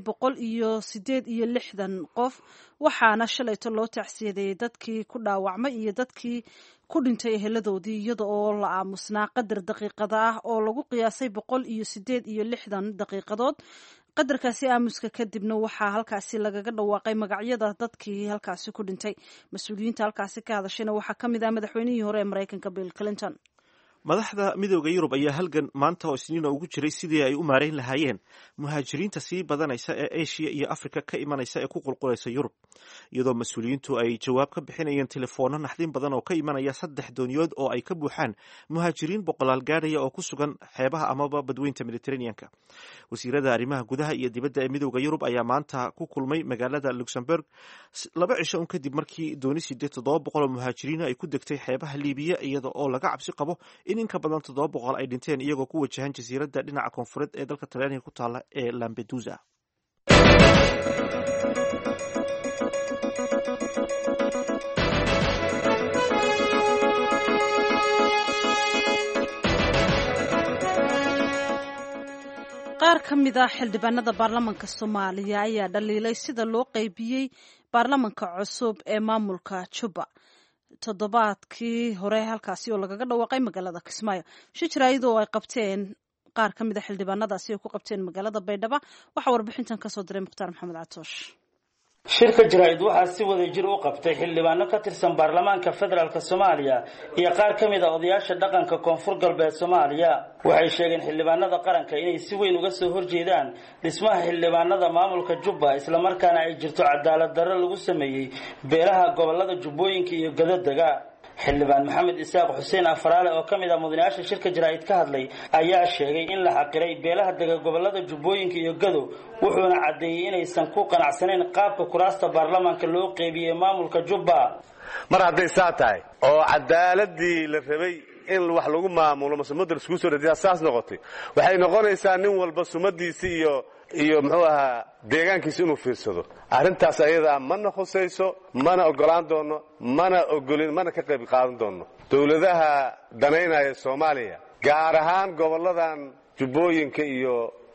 B: 168 qof, waxaana shalayto loo tacsiyadeeyay dadkii ku dhaawacmay iyo dadkii ku dhintay eheladoodii iyada oo la aamusnaa qadar daqiiqada ah oo lagu qiyaasay 168 daqiiqadood. qadarkaasi aamuska kadibna waxaa halkaasi lagaga dhawaaqay magacyada dadkii halkaasi ku dhintay. mas-uuliyiinta halkaasi ka hadashayna waxaa ka mid ah madaxweynihii hore ee Mareykanka Bill Clinton.
A: madaxda midowda Yurub ayaa halgan maanta oo Isniina ugu jiray sidii ay u maareyn lahaayeen muhaajiriinta sii badanaysa ee Asia iyo Afrika ka imanaysa ee ku qulqulaysa Yurub, iyadoo mas'uuliyiintu ay jawaab ka bixinayeen telefoonno naxdin badan oo ka imanaya 3 dooniyood oo ay ka buuxaan muhaajiriin boqolaal gaadhaya oo ku sugan xeebaha amaba badweynta Mediterranean-ka. wasiirada arrimaha gudaha iyo dibadda ee midowda Yurub ayaa maanta ku kulmay magaalada Luxembourg 2 cisho kadib markii dooni 700 oo muhaajiriin ay ku degtay xeebaha Liibiya, iyada oo laga cabsi qabo in ka badan 700 ay dhinteen iyagoo ku wajahan jasiiradda dhinaca koonfureed ee dalka Talyaaniga ku taala ee Lampedusa.
B: qaar ka mid ah xildhibaanada baarlamaanka Soomaaliya ayaa dhaliilay sida loo qaybiyey baarlamaanka cusub ee maamulka Jubba toddobaadkii hore halkaasi oo lagaga dhawaaqay magaalada Kismaayo. shijraayadu oo ay qabteen qaar ka mid ah xildhibaanadaasi oo ku qabteen magaalada Baydhabo waxaa warbixintan ka soo diray Mukhtaar Maxamed Catoosh.
L: shirka jaraa'id waxaa si wadajir u qabtay xildhibaano ka tirsan baarlamaanka federaalka Soomaaliya iyo qaar ka mid ah odayaasha dhaqanka koonfur galbeed Soomaaliya. waxay sheegeen xildhibaanada qaranka inay si weyn uga soo horjeedaan dhismaha xildhibaanada maamulka Jubba, isla markaana ay jirto cadaalad darro lagu sameeyay beelaha gobolada Jubbooyinka iyo Gadadaga. xildhibaan Maxamed Isaaq Xuseen Afraale oo ka mid ah mudanayaasha shirka jaraa'id ka hadlay ayaa sheegay in la xaqiray beelaha dega gobolada Jubbooyinka iyo Gado, wuxuuna cadeeyay inaysan ku qanacsanayn qaabka kuraasta baarlamaanka loo qeybiyay maamulka Jubba.
M: mar hadday saa tahay oo cadaaladii la rabay in wax lagu maamulo mas'uuliyadda isku soo dhadiya saas noqotay, waxay noqonaysaa nin walba sumadiisa iyo muxuu ahaa deegaankiisa inuu fiirsado. arrintaas ayada mana khusayso, mana ogolaan doono, mana ka qayb qaadan doono. dawladaha danaynaya Soomaaliya gaar ahaan goboladan Jubbooyinka iyo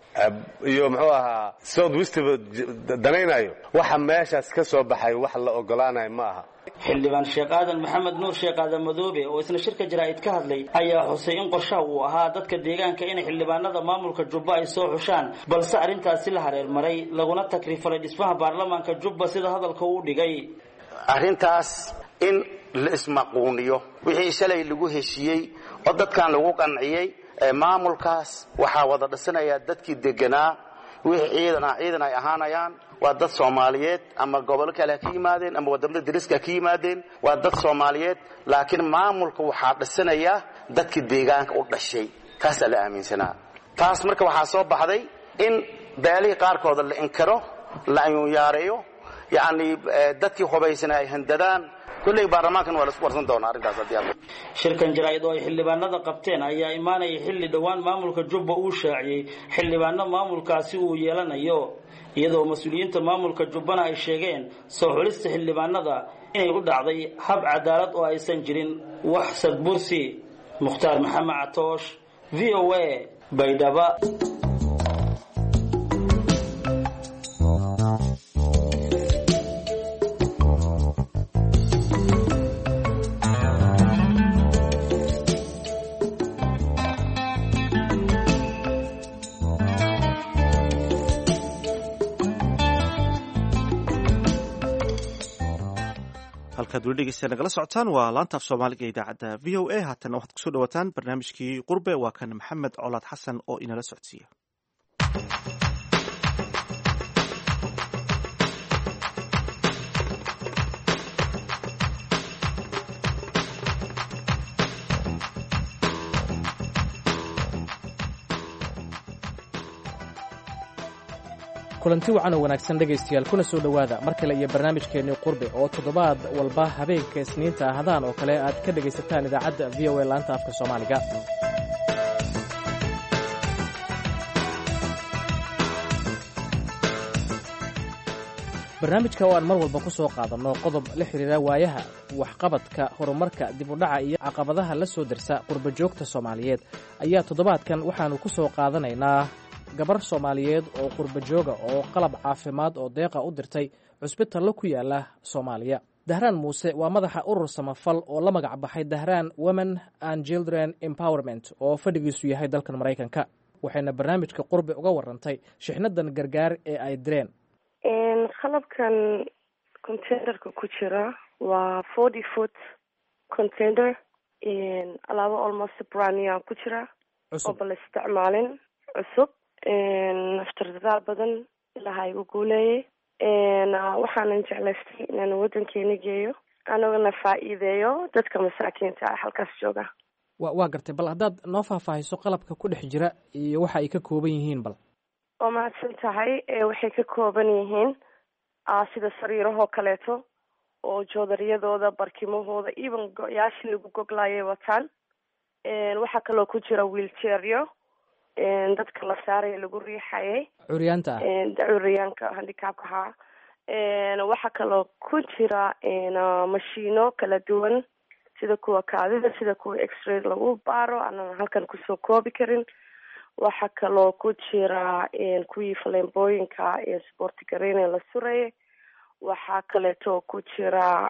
M: muxuu ahaa South West danaynayo, waxa meeshaas ka soo baxay wax la ogolaanayo ma aha.
L: xildhibaan Sheekh Aadan Maxamed Nuur Sheekh Aadan Madoobe oo isla shirka jaraa'id ka hadlay ayaa xusay in qorshaha uu ahaa dadka deegaanka in xildhibaanada maamulka Jubba ay soo xushaan, balse arrintaasi la hareer maray laguna takriifalay dhismaha baarlamaanka Jubba sida hadalka uu dhigay.
N: arrintaas in la ismaquuniyo wixii shalay lagu heshiiyey oo dadkan lagu qanciyay maamulkaas waxaa wada dhisanaya dadkii deganaa wixii ciidan ay ahaanayaan waa dad Soomaaliyeed ama gobol kale ka yimaadeen ama wadamada dariska ka yimaadeen waa dad Soomaaliyeed laakiin maamulka waxa dhisanaya dadkii deegaanka u dhashay taas la aaminsanaa taas marka waxa soo baxday in beelihii qaarkood la inkaro la yaareeyo yani dadkii hubaysanaa ay handadaan kulay baarlamaankan waa la isku warsan doonaa arrintaas hadii aan
L: shirkan jaraa'id oo ay xildhibaanada qabteen ayaa imaanaya xilli dhawaan maamulka Jubba uu shaaciyay xildhibaano maamulkaasi uu yeelanayo iyadoo mas'uuliyiinta maamulka Jubbana ay sheegeen soo xulista xildhibaanada inay u dhacday hab cadaalad oo aysan jirin wax sadbursi Mukhtaar Maxamed Catoosh VOA Baydhaba
A: halkaad weli dhegeysta nagala socotaan waa laanta af soomaaliga idaacadda v o a haatana waxaad kusoo dhawataan barnaamijkii qurbe waa kan maxamed colaad xasan oo inala socodsiiya
O: kulanti wacan oo wanaagsan dhegaystayaal kuna soo dhowaada mar kale iyo barnaamijkeennii qurbe oo toddobaad walba habeenka isniinta ahadaan oo kale aad ka dhegaysataan idaacadda v o a laanta afka soomaaliga barnaamijka oo aan mar walba ku soo qaadanno qodob la xidhiira waayaha waxqabadka horumarka dib u dhaca iyo caqabadaha la soo dersa qurba joogta soomaaliyeed ayaa toddobaadkan waxaannu ku soo qaadanaynaa gabar soomaaliyeed oo qurba jooga oo qalab caafimaad oo deeqa u dirtay cusbitallo ku yaala Soomaaliya. Dahraan Muuse waa madaxa urur samafal oo la magac baxay Dahraan Women and Children Empowerment oo fadhigiisu yahay dalkan Mareykanka. Waxayna barnaamijka qurbe uga warantay shixnadan gargaar ee ay direen.
P: Qalabkan containerka ku jira waa 40 foot container alaabo almost brand new ku jira oo bal isticmaalin cusub naftardaal badan ilahay u guuleeyay waxaanan jeclaystay inaan wadankeena geeyo anagana faa'iideeyo dadka masaakiinta ah halkaas jooga
O: waa gartay bal haddaad noo faahfaahiso qalabka ku dhex jira iyo waxa ay ka kooban yihiin bal
P: oo mahadsan tahay waxay ka kooban yihiin sida sariirahoo kaleeto oo joodariyadooda barkimahooda even go-yaashii lagu goglaayay wataan waxaa kaloo ku jira wheelchairyo dadka la saaraya lagu riixayay
O: curyaanta
P: curyaanka handicapka ha waxaa kaloo ku jira mashiino kala duwan sida kuwa kaadida sida kuwa x-ray lagu baaro aanan halkan kusoo koobi karin waxaa kaloo ku jira kuwii faleembooyinka ee sporti gareyne la surayay waxaa kaleeto ku jira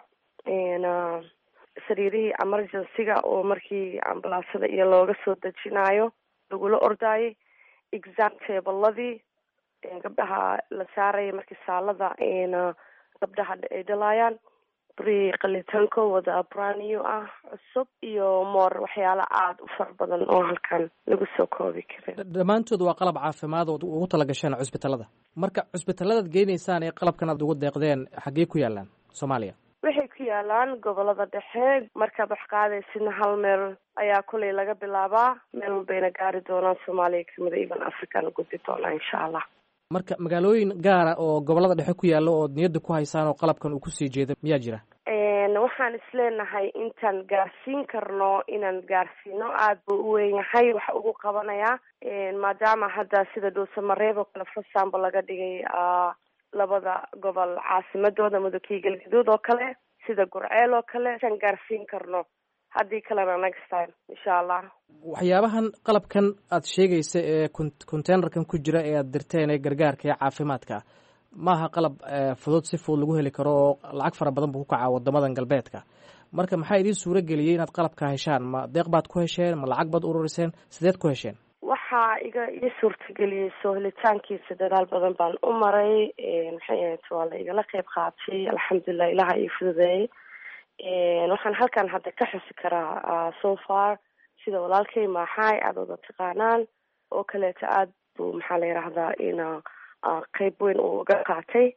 P: sariirihii emergencyga oo markii ambalaasada iyo looga soo dejinayo lagula ordaayay exam tableladii gabdhaha la saaraya markii saalada gabdhaha ay dhalayaan bri qalitankooda brand new ah cusub iyo moor waxyaalo aada u fara badan oo halkan lagu soo koobi karin
O: dhammaantood waa qalab caafimaad oo ugu talagasheen cusbitallada marka cusbitalladaad geynaysaan ee qalabkan aad ugu deeqdeen xaggee ku yaalaan Soomaaliya
P: waxay ku yaalaan gobolada dhexe markaad wax qaadaysidna hal meel ayaa kuley laga bilaabaa meel walbayna gaari doonaan Soomaaliya kamida even Afrikana gudbi doonaa insha allah
O: marka magaalooyin gaara oo gobolada dhexe ku yaalo oo niyadda ku haysaan oo qalabkan uu kusii jeeda miyaa jira
P: waxaan isleenahay intaan gaarsiin karno inaan gaarsiino aada buu u weyn yahay waxa ugu qabanayaa maadaama hadda sida dhuusamareeb oo kale fasambo laga dhigay labada gobol caasimadooda mudugii galgaduud oo kale sida gurceel oo kale intaan gaarsiin karno haddii kalena next time insha allah
O: waxyaabahan qalabkan aad sheegaysa ee containerkan ku jira ee aad dirteen ee gargaarka ee caafimaadka maaha qalab fudud si fudud lagu heli karo oo lacag fara badan buu ku kacaa wadamadan galbeedka marka maxaa idiin suuro geliyey inaad qalabka heshaan ma deeq baad ku hesheen ma lacag baad ururiseen sideed ku hesheen
P: waxaa ii suurtageliyey soo helitaankiisa dadaal badan baan u maray maxay ahayd waa la igala qayb qaatay alxamdulilah ilaha ii fududeeyey waxaan halkan hadda ka xusi karaa so far sida walaalkay maaxaay aada wada taqaanaan oo kaleeto aada buu maxaa la yidhaahdaa in qeyb weyn uu uga qaatay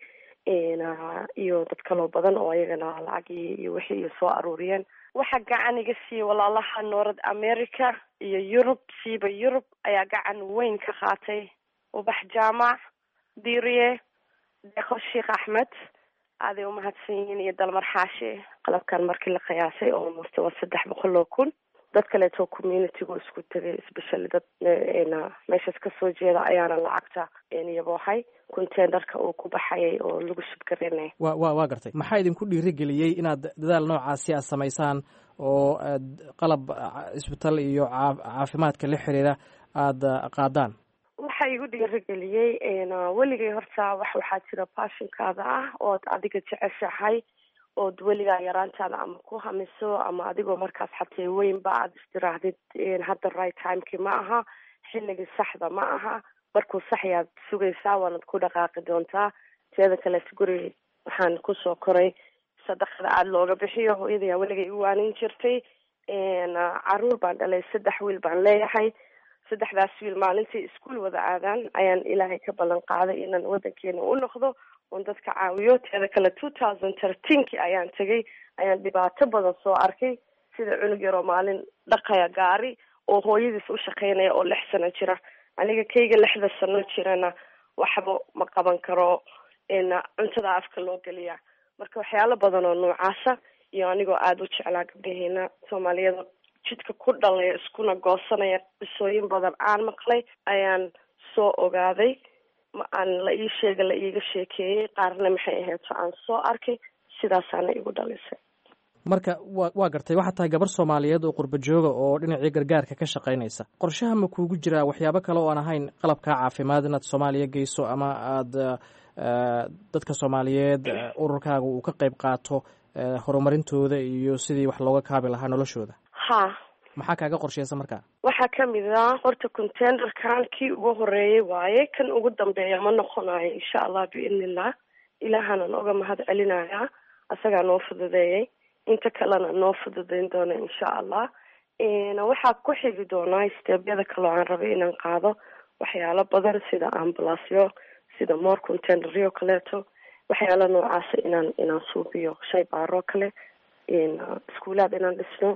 P: iyo dad kaloo badan oo ayagana lacagii iyo wixii soo aruuriyeen. waxaa gacan iga siiyey walaalaha North America iyo Europe, siiba Europe ayaa gacan weyn ka qaatay. ubax jaamac, diiriye, deeqo sheekh axmed, aaday u mahadsan yihiin, iyo dalmar xaashi. qalabkan markii la qiyaasay oo mustawa 300,000. dad kaleeto communitygu isku tagay, especially dad meeshaas kasoo jeeda ayaana lacagta iyaboohay containerka uu ku baxayay oo lagu shubgareynay.
O: waa gartay. maxaa idinku dhiirigeliyey inaad dadaal noocaasi aad samaysaan oo qalab isbitaal iyo caafimaadka la xiriira aada qaadaan?
P: waxaa igu dhiirigeliyey weligay horta waxaa jira passionkaada ah ood adiga jeceshahay ood weligaa yaraantaada ama ku hamiso ama adigoo markaas xatee weynba aada istiraahdid hadda right timekii ma aha, xilligii saxda ma aha, markuu sax yaad sugaysaa waanad ku dhaqaaqi doontaa. teeda kaleeto guri waxaan kusoo koray sadaqada aada looga bixiyo. hooyadayaa weligay u waanin jirtay. caruur baan dhalay, 3 wiil baan leeyahay. 3daas wiil maalintii iskuul wada aadaan ayaan ilaahay ka ballan qaaday inaan wadankeena u noqdo oon dadka caawiyo. teeda kale 2013 ayaan tegay, ayaan dhibaato badan soo arkay, sida cunug yaroo maalin dhaqaya gaari oo hooyadiis u shaqeynaya oo 6 sano jira. aniga kayga 6 sano jirana waxba ma qaban karo, cuntada afka loo geliya. marka waxyaalo badan oo noocaasa iyo anigoo aada u jeclaa gabdhaheena Soomaaliyada jidka ku dhalaya iskuna goosanaya qisooyin badan aan maqlay ayaan soo ogaaday. ma aan la iiga sheekeeyey, qaarna maxay ahayd aan soo arkay, sidaasaana igu dhalisay.
O: marka waa gartay. waxaa tahay gabar Soomaaliyeed oo qurba jooga oo dhinacii gargaarka ka shaqaynaysa. qorshaha ma kuugu jiraa waxyaabo kale oo aan ahayn qalabka caafimaad inaad Soomaaliya geyso ama aada dadka Soomaaliyeed ururkaaga uu ka qayb qaato horumarintooda iyo sidii wax looga kaabi lahaa noloshooda?
P: ha
O: maxaa kaaga qorsheysa markaa?
P: waxaa kamid ah horta containerkan kii ugu horeeyay waaye, kan ugu dambeeya ma noqonayo insha allah biidnillah. ilaahana nooga mahad celinayaa, asagaa noo fududeeyay, inta kalena noo fududeyn doona insha allah. waxaa ku xigi doonaa steebyada kaloo aan rabay inaan qaado waxyaalo badan sida ambulaasyo, sida more containeryo kaleeto, waxyaalo noocaasa inaan suubiyo, shay baaroo kale, iskuulaad inaan dhisno,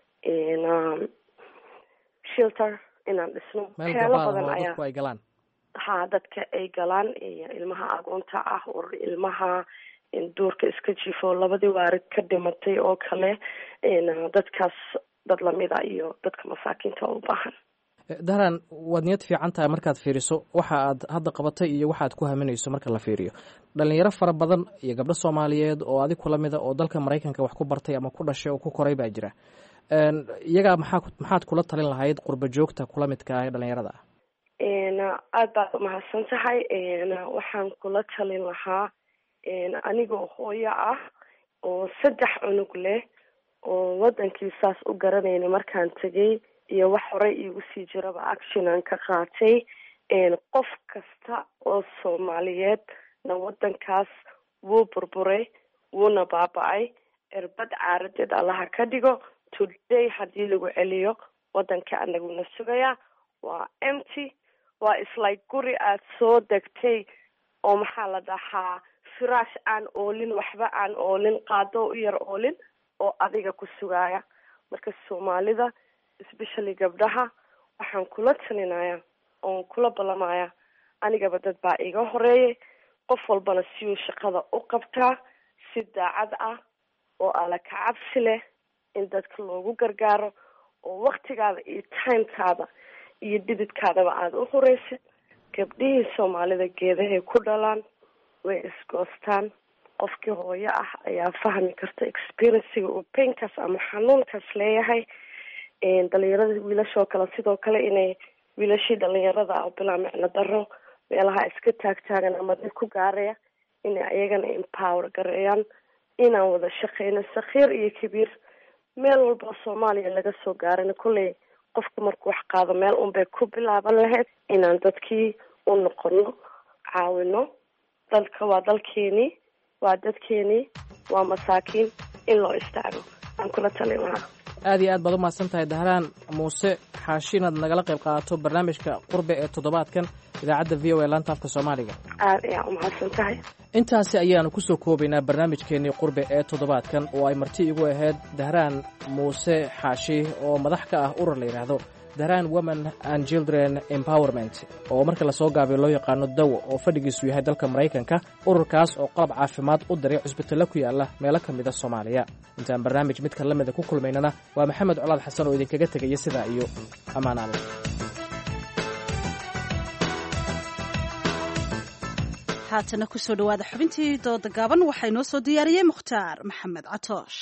P: shelter inaan dhisno. waxyaalo badan ayaa
O: ay galaan.
P: ha dadka ay galaan, ilmaha agoonta ah, urur ilmaha duurka iska jifo, 2 waarid ka dhimatay oo kale, dadkaas dad lamida iyo dadka masaakiinta u baahan.
O: dahran, waad niyad fiican tahay markaad fiiriso waxa aad hadda qabatay iyo waxa aad ku haminayso. marka la fiiriyo dhalinyaro fara badan iyo gabdho Soomaaliyeed oo adig kula mida oo dalka Mareykanka wax ku bartay ama ku dhashay oo ku koray baa jira. iyaga maxaad kula talin lahayd qurba joogta kula midka ah dhalinyarada ah?
P: aad baad umahadsan tahay. waxaan kula talin lahaa anigoo hooyo ah oo 3 cunug leh oo wadankiisaas u garanayna markaan tegay iyo wax horey iigu sii jiraba action aan ka qaatay. qof kasta oo Soomaaliyeed na wadankaas wuu burburay, wuuna baaba'ay. irbad caaradeed allaha ka dhigo. today haddii lagu celiyo wadanka anaguna sugaya waa empty, waa islike guri aad soo degtay oo maxaa la dhahaa firaash aan oolin, waxba aan oolin, qaado u yar oolin oo adiga ku sugaya. marka Soomaalida especially gabdhaha waxaan kula talinaya oon kula ballamaya, anigaba dad baa iga horeeyay, qof walbana siyuu shaqada u qabtaa si daacad ah oo alla ka cabsi leh, in dadka loogu gargaaro oo waktigaada iyo timekaada iyo dhididkaadaba aada u horeysid. gabdhihii Soomaalida geedahay ku dhalaan, way isgoostaan. qofkii hooyo ah ayaa fahmi karta experiencega uu painkaas ama xanuunkaas leeyahay. dhalinyarada wiilashoo kale sidoo kale inay wiilashii dhalinyarada ah bilaa micno daro meelaha iska taagtaagan ama dad ku gaaraya inay ayagana empower gareeyaan, inaan wada shaqeyno sakhiir iyo kabiir. meel walba Soomaaliya laga soo gaarana kolley qofka markuu wax qaado meel unbay ku bilaaban lahayd. inaan dadkii u noqono, caawino. dalka waa dalkeenii, waa dadkeenii, waa masaakiin in loo istaago aan kula talin lahaa.
O: aad iyo aad baad umahadsan tahay Dahran Muuse xaashi inaad nagala qayb qaadato barnaamijka qurbe ee toddobaadkan idaacadda v o a laanta afka soomaaliga.
P: aad ayaa umahadsan tahay.
O: intaasi ayaanu ku soo koobaynaa barnaamijkeennii qurbe ee toddobaadkan oo ay marti igu ahayd dahraan muuse xaashi oo madax ka ah urur la yidhaahdo dahraan women and children empowerment oo marka lasoo gaabiyo loo yaqaano dawo oo fadhigiisu yahay dalka maraykanka. ururkaas oo qalab caafimaad u diray cusbitalo ku yaala meelo ka mida soomaaliya. intaan barnaamij midka la mida ku kulmaynana waa maxamed colaad xasan oo idinkaga tegaya sidaa iyo ammaan alle.
B: haatana ku soo dhowaada xubintii dooda gaaban waxaa inoo soo diyaariyey mukhtaar maxamed catoosh.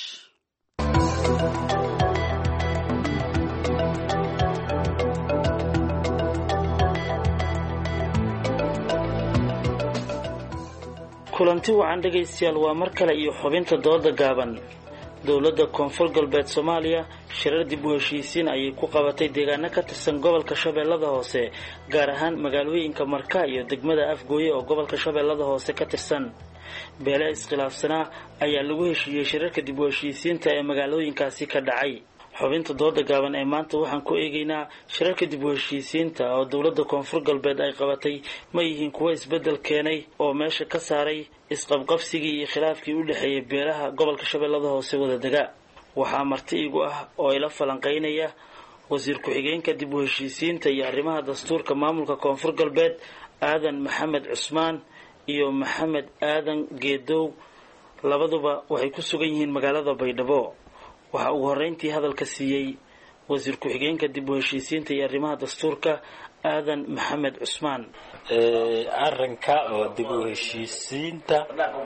L: kulanti wacan dhegaystayaal waa mar kale iyo xubinta dooda gaaban. dowladda koonfur galbeed soomaaliya shirar dib u heshiisiin ayay ku qabatay deegaano ka tirsan gobolka shabeellada hoose, gaar ahaan magaalooyinka marka iyo degmada afgooye oo gobolka shabeellada hoose ka tirsan. beele iskhilaafsanaa ayaa lagu heshiiyey shirarka dib u heshiisiinta ee magaalooyinkaasi ka dhacay. xubinta dooda gaaban ee maanta waxaan ku eegaynaa shirarka dib u heshiisiinta oo dowladda koonfur galbeed ay qabatay ma yihiin kuwo isbeddel keenay oo meesha ka saaray isqabqabsigii iyo khilaafkii u dhexeeyay beelaha gobolka shabeellada hoose wadadega. waxaa marti igu ah oo ila falanqaynaya wasiir ku-xigeenka dib u heshiisiinta iyo arrimaha dastuurka maamulka koonfur galbeed aadan maxamed cusmaan iyo maxamed aadan geedow. labaduba waxay ku sugan yihiin magaalada baydhabo. waxaa ugu horreyntii hadalka siiyey wasiir ku-xigeenka dib u heshiisiinta iyo arrimaha dastuurka aadan maxamed cusmaan.
Q: arrinka oo dib u heshiisiinta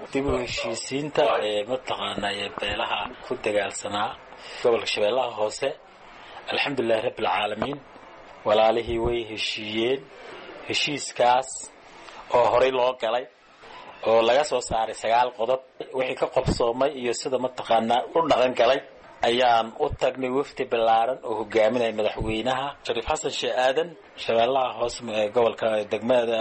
Q: mataqaanaa ee beelaha ku dagaalsanaa gobolka shabeellaha hoose, alxamdulilahi rabbilcaalamiin, walaalihii way heshiiyeen. heshiiskaas oo horey loo galay oo laga soo saaray 9 qodob, wixii ka qabsoomay iyo sida mataqaanaa u dhaqan galay ayaan u tagnay wafdi ballaaran oo hogaaminaya madaxweynaha Shariif Xasan Sheekh Aadan. shabeellaha hoose ee gobolka degmada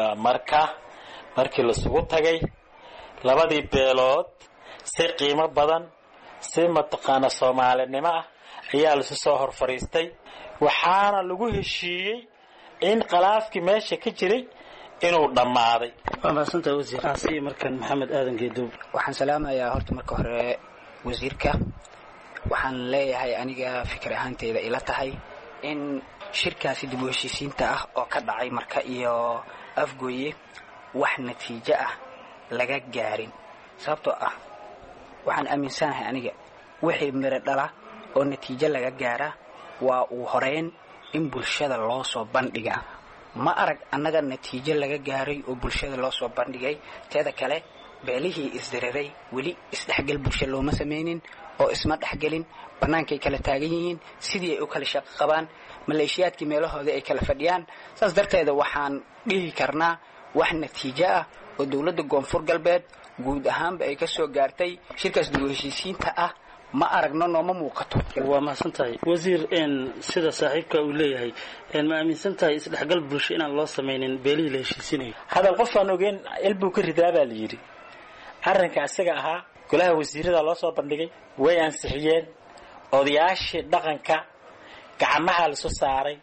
Q: markii la sugu tagay labadii beelood si qiimo badan, si mataqaana Soomaalinimo ah ayaa la soo hor fariistay. waxaana lagu heshiiyey in khilaafkii meesha ka jiray inuu dhammaaday.
L: waa mahadsantahay wasiir. aasi markan maxamed aadan geedow.
R: waxaan salaamayaa horta marka hore wasiirka. waxaan leeyahay aniga fikir ahaanteyda ila tahay in shirkaasi dib u heshiisiinta ah oo ka dhacay marka iyo afgooye wax natiijo ah laga gaarin. sababtoo ah waxaan aaminsanahay aniga wixii miro dhala oo natiijo laga gaara waa uu horeyn in bulshada loo soo bandhiga. ma arag annaga natiijo laga gaaray oo bulshada loo soo bandhigay. teeda kale beelihii isdiriray weli isdhexgal bulsho looma sameynin oo isma dhexgelin. bannaankay kala taagan yihiin, sidii ay u kala shaqo qabaan, maleeshiyaadkii meelahooda ay kala fadhiyaan. saas darteeda waxaan dhihi karnaa wax natiijo ah oo dowladda koonfur galbeed guud ahaanba ay ka soo gaartay shirkaas dib u heshiisiinta ah ma aragno, nooma muuqato.
L: waa mahadsantahay wasiir. sida saaxiibka uu leeyahay ma aaminsan tahay isdhexgal bulsho inaan loo samaynin beelihii la heshiisinayo?
Q: hadal qof aan ogeyn ilbuu ka ridaa baa la yidhi. arrinka isaga ahaa golaha wasiirada loo soo bandhigay, way ansixiyeen. odayaashii dhaqanka gacmaha la soo saaray.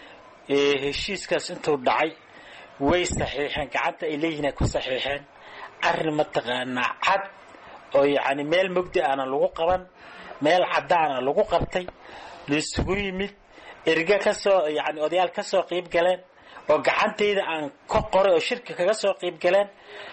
Q: heshiiskaas intuu dhacay way saxiixeen, gacanta ay leeyihiin ay ku saxiixeen. arrin mataqaanaa cad oo yacni meel mugdi aana lagu qaban, meel caddaana lagu qabtay, laisugu yimid. erga ka soo yacni odayaal ka soo qayb galeen oo gacantayda aan ka qoray oo shirka kaga soo qayb galeen.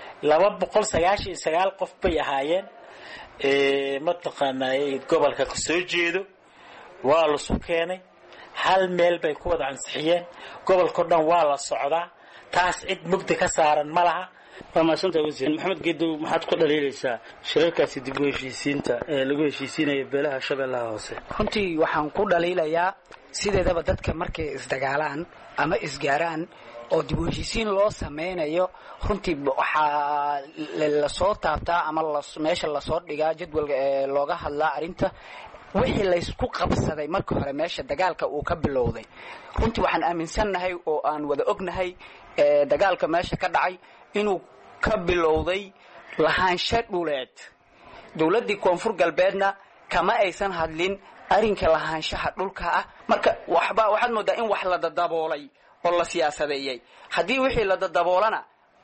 Q: 299 qof bay ahaayeen. mataqaanaa gobolka ka soo jeedo waa la soo keenay, hal meel bay ku wada ansixiyeen. gobolka dhan waa la socdaa, taas cid mugdi ka saaran ma laha.
L: waa mahadsantahay wasiir. maxamed geedow, maxaad ku dhaliilaysaa shirarkaasi dib u heshiisiinta ee lagu heshiisiinayo beelaha shabeellaha hoose?
R: runtii waxaan ku dhaliilayaa sideedaba dadka markay isdagaalaan ama isgaaraan oo dib u heshiisiin loo sameynayo, runtii waxaa lasoo taabtaa ama meesha lasoo dhigaa jadwalka ee looga hadlaa arrinta wixii laysku qabsaday marka hore meesha dagaalka uu ka bilowday. runtii waxaan aaminsannahay oo aan wada ognahay dagaalka meesha ka dhacay inuu ka bilowday lahaansho dhuleed. dowladdii koonfur galbeedna kama aysan hadlin arrinka lahaanshaha dhulka ah. marka waxaad moodaa in wax la dadaboolay oo la siyaasadeeyay. haddii wixii la dadaboolana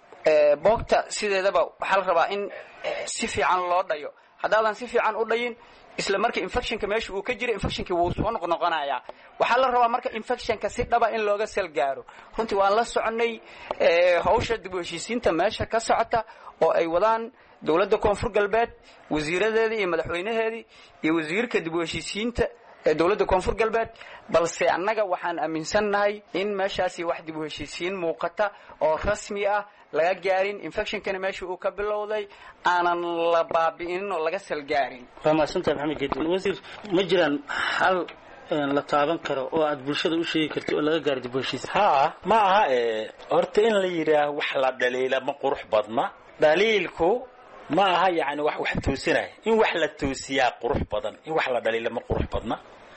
R: boogta sideedaba waxaa la rabaa in si fiican loo dhayo. haddaadan si fiican u dhayin isla marka infectionka meesha uu ka jiro infectionkii wuu soo noqnoqonayaa. waxaa la rabaa marka infectionka si dhaba in looga sal gaaro. runtii waan la soconay hawsha dib u heshiisiinta meesha ka socota oo ay wadaan dowladda koonfur galbeed, wasiiradeedii iyo madaxweynaheedii iyo wasiirka dib u heshiisiinta ee dowladda koonfur galbeed. balse annaga waxaan aaminsannahay in meeshaasi wax dib u heshiisiin muuqata oo rasmi ah laga gaarin, infectionkana meesha uu ka bilowday aanan la baabi'inin oo laga salgaarin.
L: waa mahadsantahay maxamed geedi. wasiir, ma jiraan hal la taaban karo oo aad bulshada u sheegi kartid oo laga gaaro dib u heshiis?
Q: ma aha horta in la yidhaaho wax la dhaliila ma qurux badna. dhaliilku ma aha yani wax toosinaya. in wax la toosiyaa qurux badan, in wax la dhaliila ma qurux badna.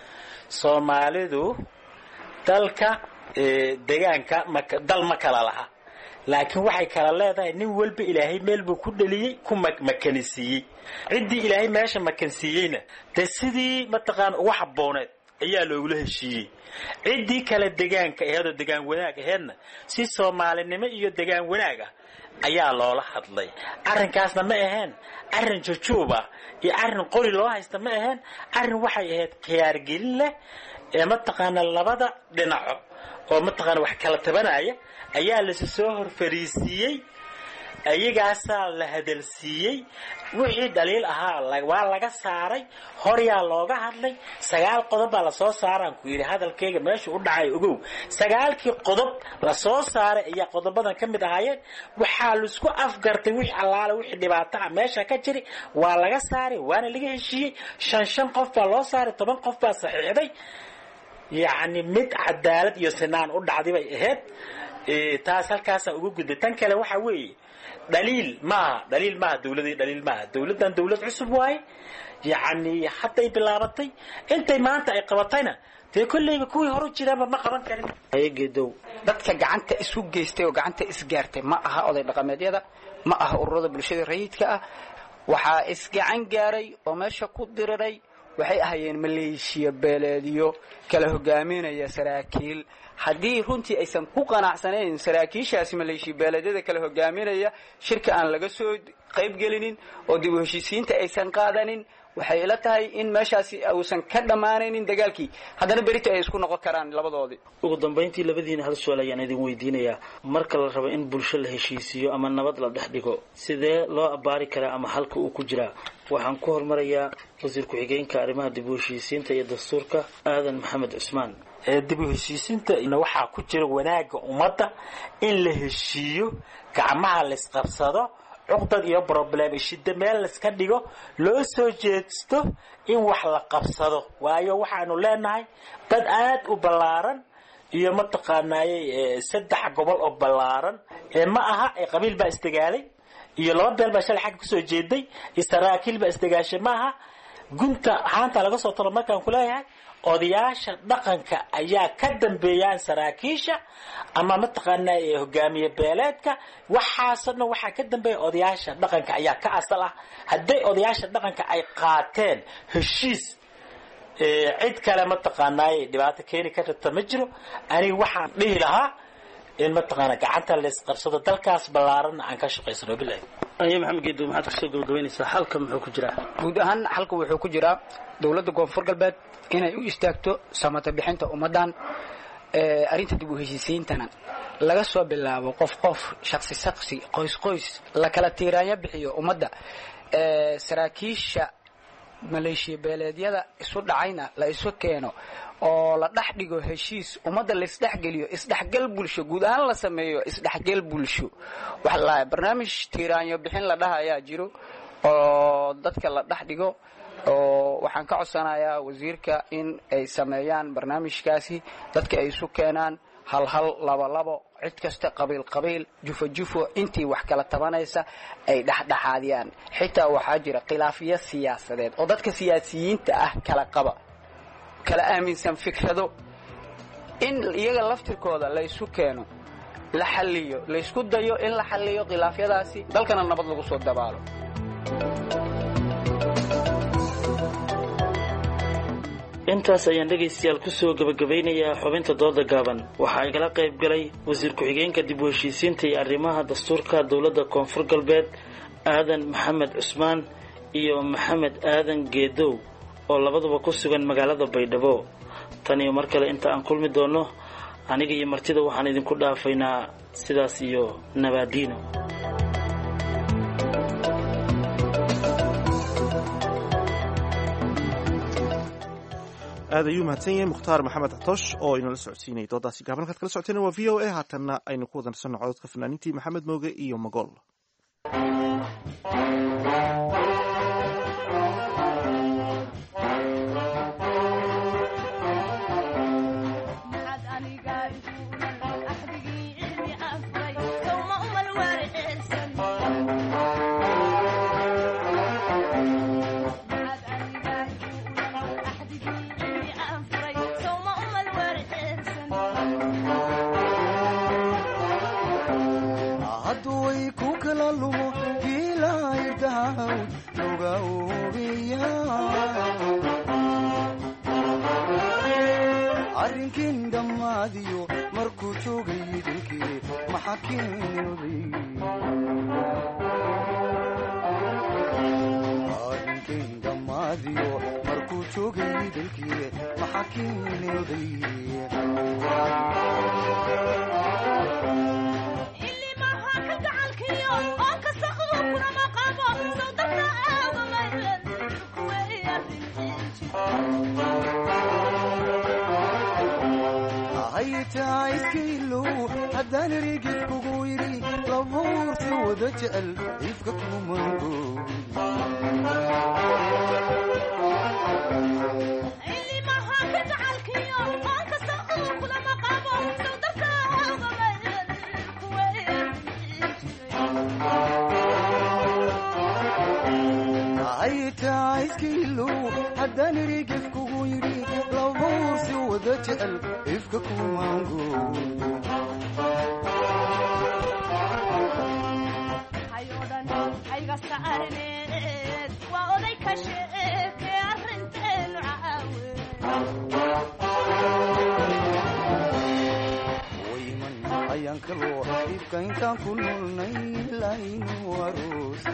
Q: soomaalidu dalka deegaanka dal ma kala laha, laakiin waxay kala leedahay nin walba ilaahay meel buu ku dhaliyey, ku makanisiiyey. ciddii ilaahay meesha makansiiyeyna dee sidii mataqaana ugu habbooneed ayaa loogula heshiiyey. ciddii kale deegaanka aheedoo degaan wanaag aheedna si soomaalinimo iyo degaan wanaag ah ayaa loola hadlay. arrinkaasna ma ahayn arrin jujuub ah iyo arrin qori loo haysta ma ahayn. arrin waxay ahayd khiyaargelin leh ee mataqaana labada dhinaco oo mataqaana wax kala tabanaya ayaa la soo hor fariisiiyey. ayagaasaa la hadalsiiyey. wixii dhaliil ahaa waa laga saaray, horyaa looga hadlay. 9 qodob baa lasoo saaraan ku yidhi hadalkayga meesha u dhacay ogow. 9kii qodob lasoo saaray ayaa qodobadan ka mid ahaayeen. waxaa laisku afgartay wixii allaale wixii dhibaato ah meesha ka jiri waa laga saaray, waana laga heshiiyey. 5 qof baa loo saaray, 10 qof baa saxiixday. yacni mid cadaalad iyo sinaan u dhacday bay ahayd. taas halkaasaa ugu gudbay. tan kale waxa weeye dhaliil maaha dawladii dhaliil maaha. dawladdan dawlad cusub waaye, yacni hadday bilaabatay intay maanta ay qabatayna dee kolleyba kuwii hore jiraanba ma qaban karin.
R: ayageedow dadka gacanta isu geystay oo gacanta isgaartay ma aha oday dhaqameedyada, ma aha ururada bulshada rayidka ah. waxaa isgacan gaaray oo meesha ku diriray waxay ahaayeen maleeshiya beeleedyo kala hogaaminaya saraakiil. haddii runtii aysan ku qanacsanayn saraakiishaasi maleeshiya beeleedyada kala hogaaminaya shirka aan laga soo qayb gelinin oo dib u heshiisiinta aysan qaadanin, waxay ila tahay in meeshaasi uusan ka dhammaanaynin dagaalkii. haddana berita ay isku noqon karaan labadoodii.
L: ugu dambayntii labadiina hal su'aal ayaan idin weydiinayaa. marka la rabo in bulsho la heshiisiiyo ama nabad la dhex dhigo, sidee loo abbaari karaa ama halka uu ku jiraa? waxaan ku hormarayaa wasiir ku-xigeenka arrimaha dib u heshiisiinta iyo dastuurka aadan maxamed cusmaan. dib u heshiisiinta waxaa ku jira wanaagga ummadda, in la heshiiyo, gacmaha la isqabsado, cuqdad iyo problem shida meel iska dhigo, loo soo jeesto in wax la qabsado. waayo waxaanu leenahay dad aad u ballaaran iyo mataqaanaayay 3 gobol oo ballaaran. ma aha qabiil baa isdagaalay iyo 2 beel baa shalay xag ku soo jeeday, saraakiil baa isdagaashay. maaha gunta haanta laga soo talo. markaan ku leeyahay odayaasha dhaqanka ayaa ka dambeeyaan saraakiisha ama mataqaanaa hogaamiye beeleedka. waxaasna waxaa ka dambeeya odayaasha dhaqanka ayaa ka asal ah. hadday odayaasha dhaqanka ay qaateen heshiis, cid kale mataqaanaa dhibaato keeni karta ma jiro. aniga waxaan dhihi lahaa in mataqaana gacanta la isqabsado, dalkaas ballaaran aan ka shaqaysano. bilahi ayo maxamed geedo, maxaad kusoo gabagabaynaysaa? halka muxuu ku jiraa?
R: guud ahaan halka wuxuu ku jiraa dowladda koonfur galbeed inay u istaagto samata bixinta ummaddan. arrinta dib u heshiisiintana laga soo bilaabo qof shaksi qoys la kala tiiraanya bixiyo ummadda. saraakiisha maleeshiya beeleedyada isu dhacayna la isu keeno oo la dhex dhigo heshiis, ummadda la isdhexgeliyo, isdhexgal bulsho guud ahaan la sameeyo isdhexgal bulsho. waxa la barnaamij tiiraanyo bixin la dhahayaa jiro oo dadka la dhex dhigo. oo waxaan ka codsanayaa wasiirka in ay sameeyaan barnaamijkaasi, dadka ay isu keenaan hal labo cid kasta qabiil jufo intii wax kala tabanaysa ay dhexdhexaadiyaan. xitaa waxaa jira khilaafiyo siyaasadeed oo dadka siyaasiyiinta ah kala aaminsan fikrado, in iyaga laftirkooda la isu keeno, la xalliyo, la isku dayo in la xalliyo khilaafyadaasi, dalkana nabad lagu soo dabaalo.
L: intaas ayaan dhegaystayaal kusoo gabagabaynayaa xubinta dooda gaaban waxaa igala qayb galay wasiir ku-xigeenka dib u heshiisiinta iyo arrimaha dastuurka dowladda koonfur galbeed aadan maxamed cusmaan iyo maxamed aadan geedow oo labaduba ku sugan magaalada baydhabo tan iyo mar kale inta aan kulmi doono aniga iyo martida waxaan idinku dhaafaynaa sidaas iyo nabaadiino.
A: aad ayuu mahadsan yahay mukhtaar maxamed catosh oo inala socodsiinayay doodaasi gaaban halkaad kala socoteen waa v o a haatanna aynu ku wada nasanno cododka fanaaniintii maxamed mooge iyo magool.
S: arrinkin dhammaadiyo markuu joogay dalkii maxaa keenay arrinkin dhammaadiyo markuu joogay dalkii maxaa keenay haytaiskaylo haddaan erigid kugu yidhi labuursi wada jecel ifka kumango haytaiskaylo haddaan erigid kugu yidhi labuursi wada jecel ifka kumango
T: hayodhan hayga saarneed waa oday ka sheeke arrinteenu caawe
S: wayman ayaan kaloo ifka intaan ku noolnay laynu aroosi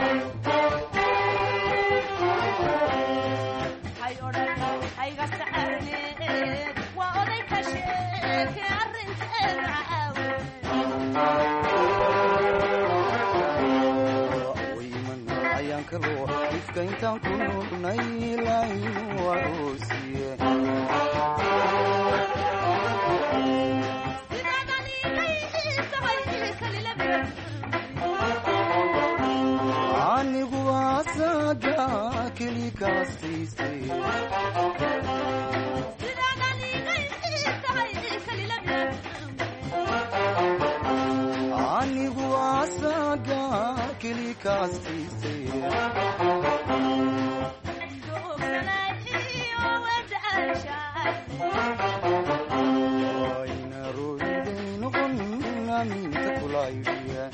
T: hayodhan hayga saarneed waa oday ka sheeke arrinteenu caawe
S: wayman ayaan kaloo ifka intaan ku noolnay laynu aroosiye anigu asaga keli kaastaystay anigu asaga keli kaastaystay wayna roiday noqon aminta kulaydiya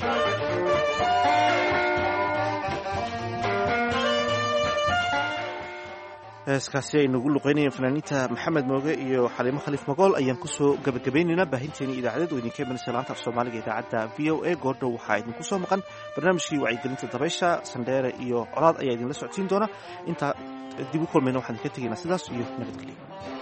A: heeskaasi aynugu luqeynayeen fanaaniinta maxamed mooge iyo xaliimo khaliif magool ayaan kusoo gabagabaynaynaa baahinteeni idaacadeed oo idinka imanaysa laanta af soomaaliga idaacadda v o a goordhow waxaa idinku soo maqan barnaamijkii wacyigelinta dabaysha sandheere iyo colaad ayaa idinla socodsiin doona intaa dib u kulmayna waxaan idinka tegaynaa sidaas iyo nabadgelyo.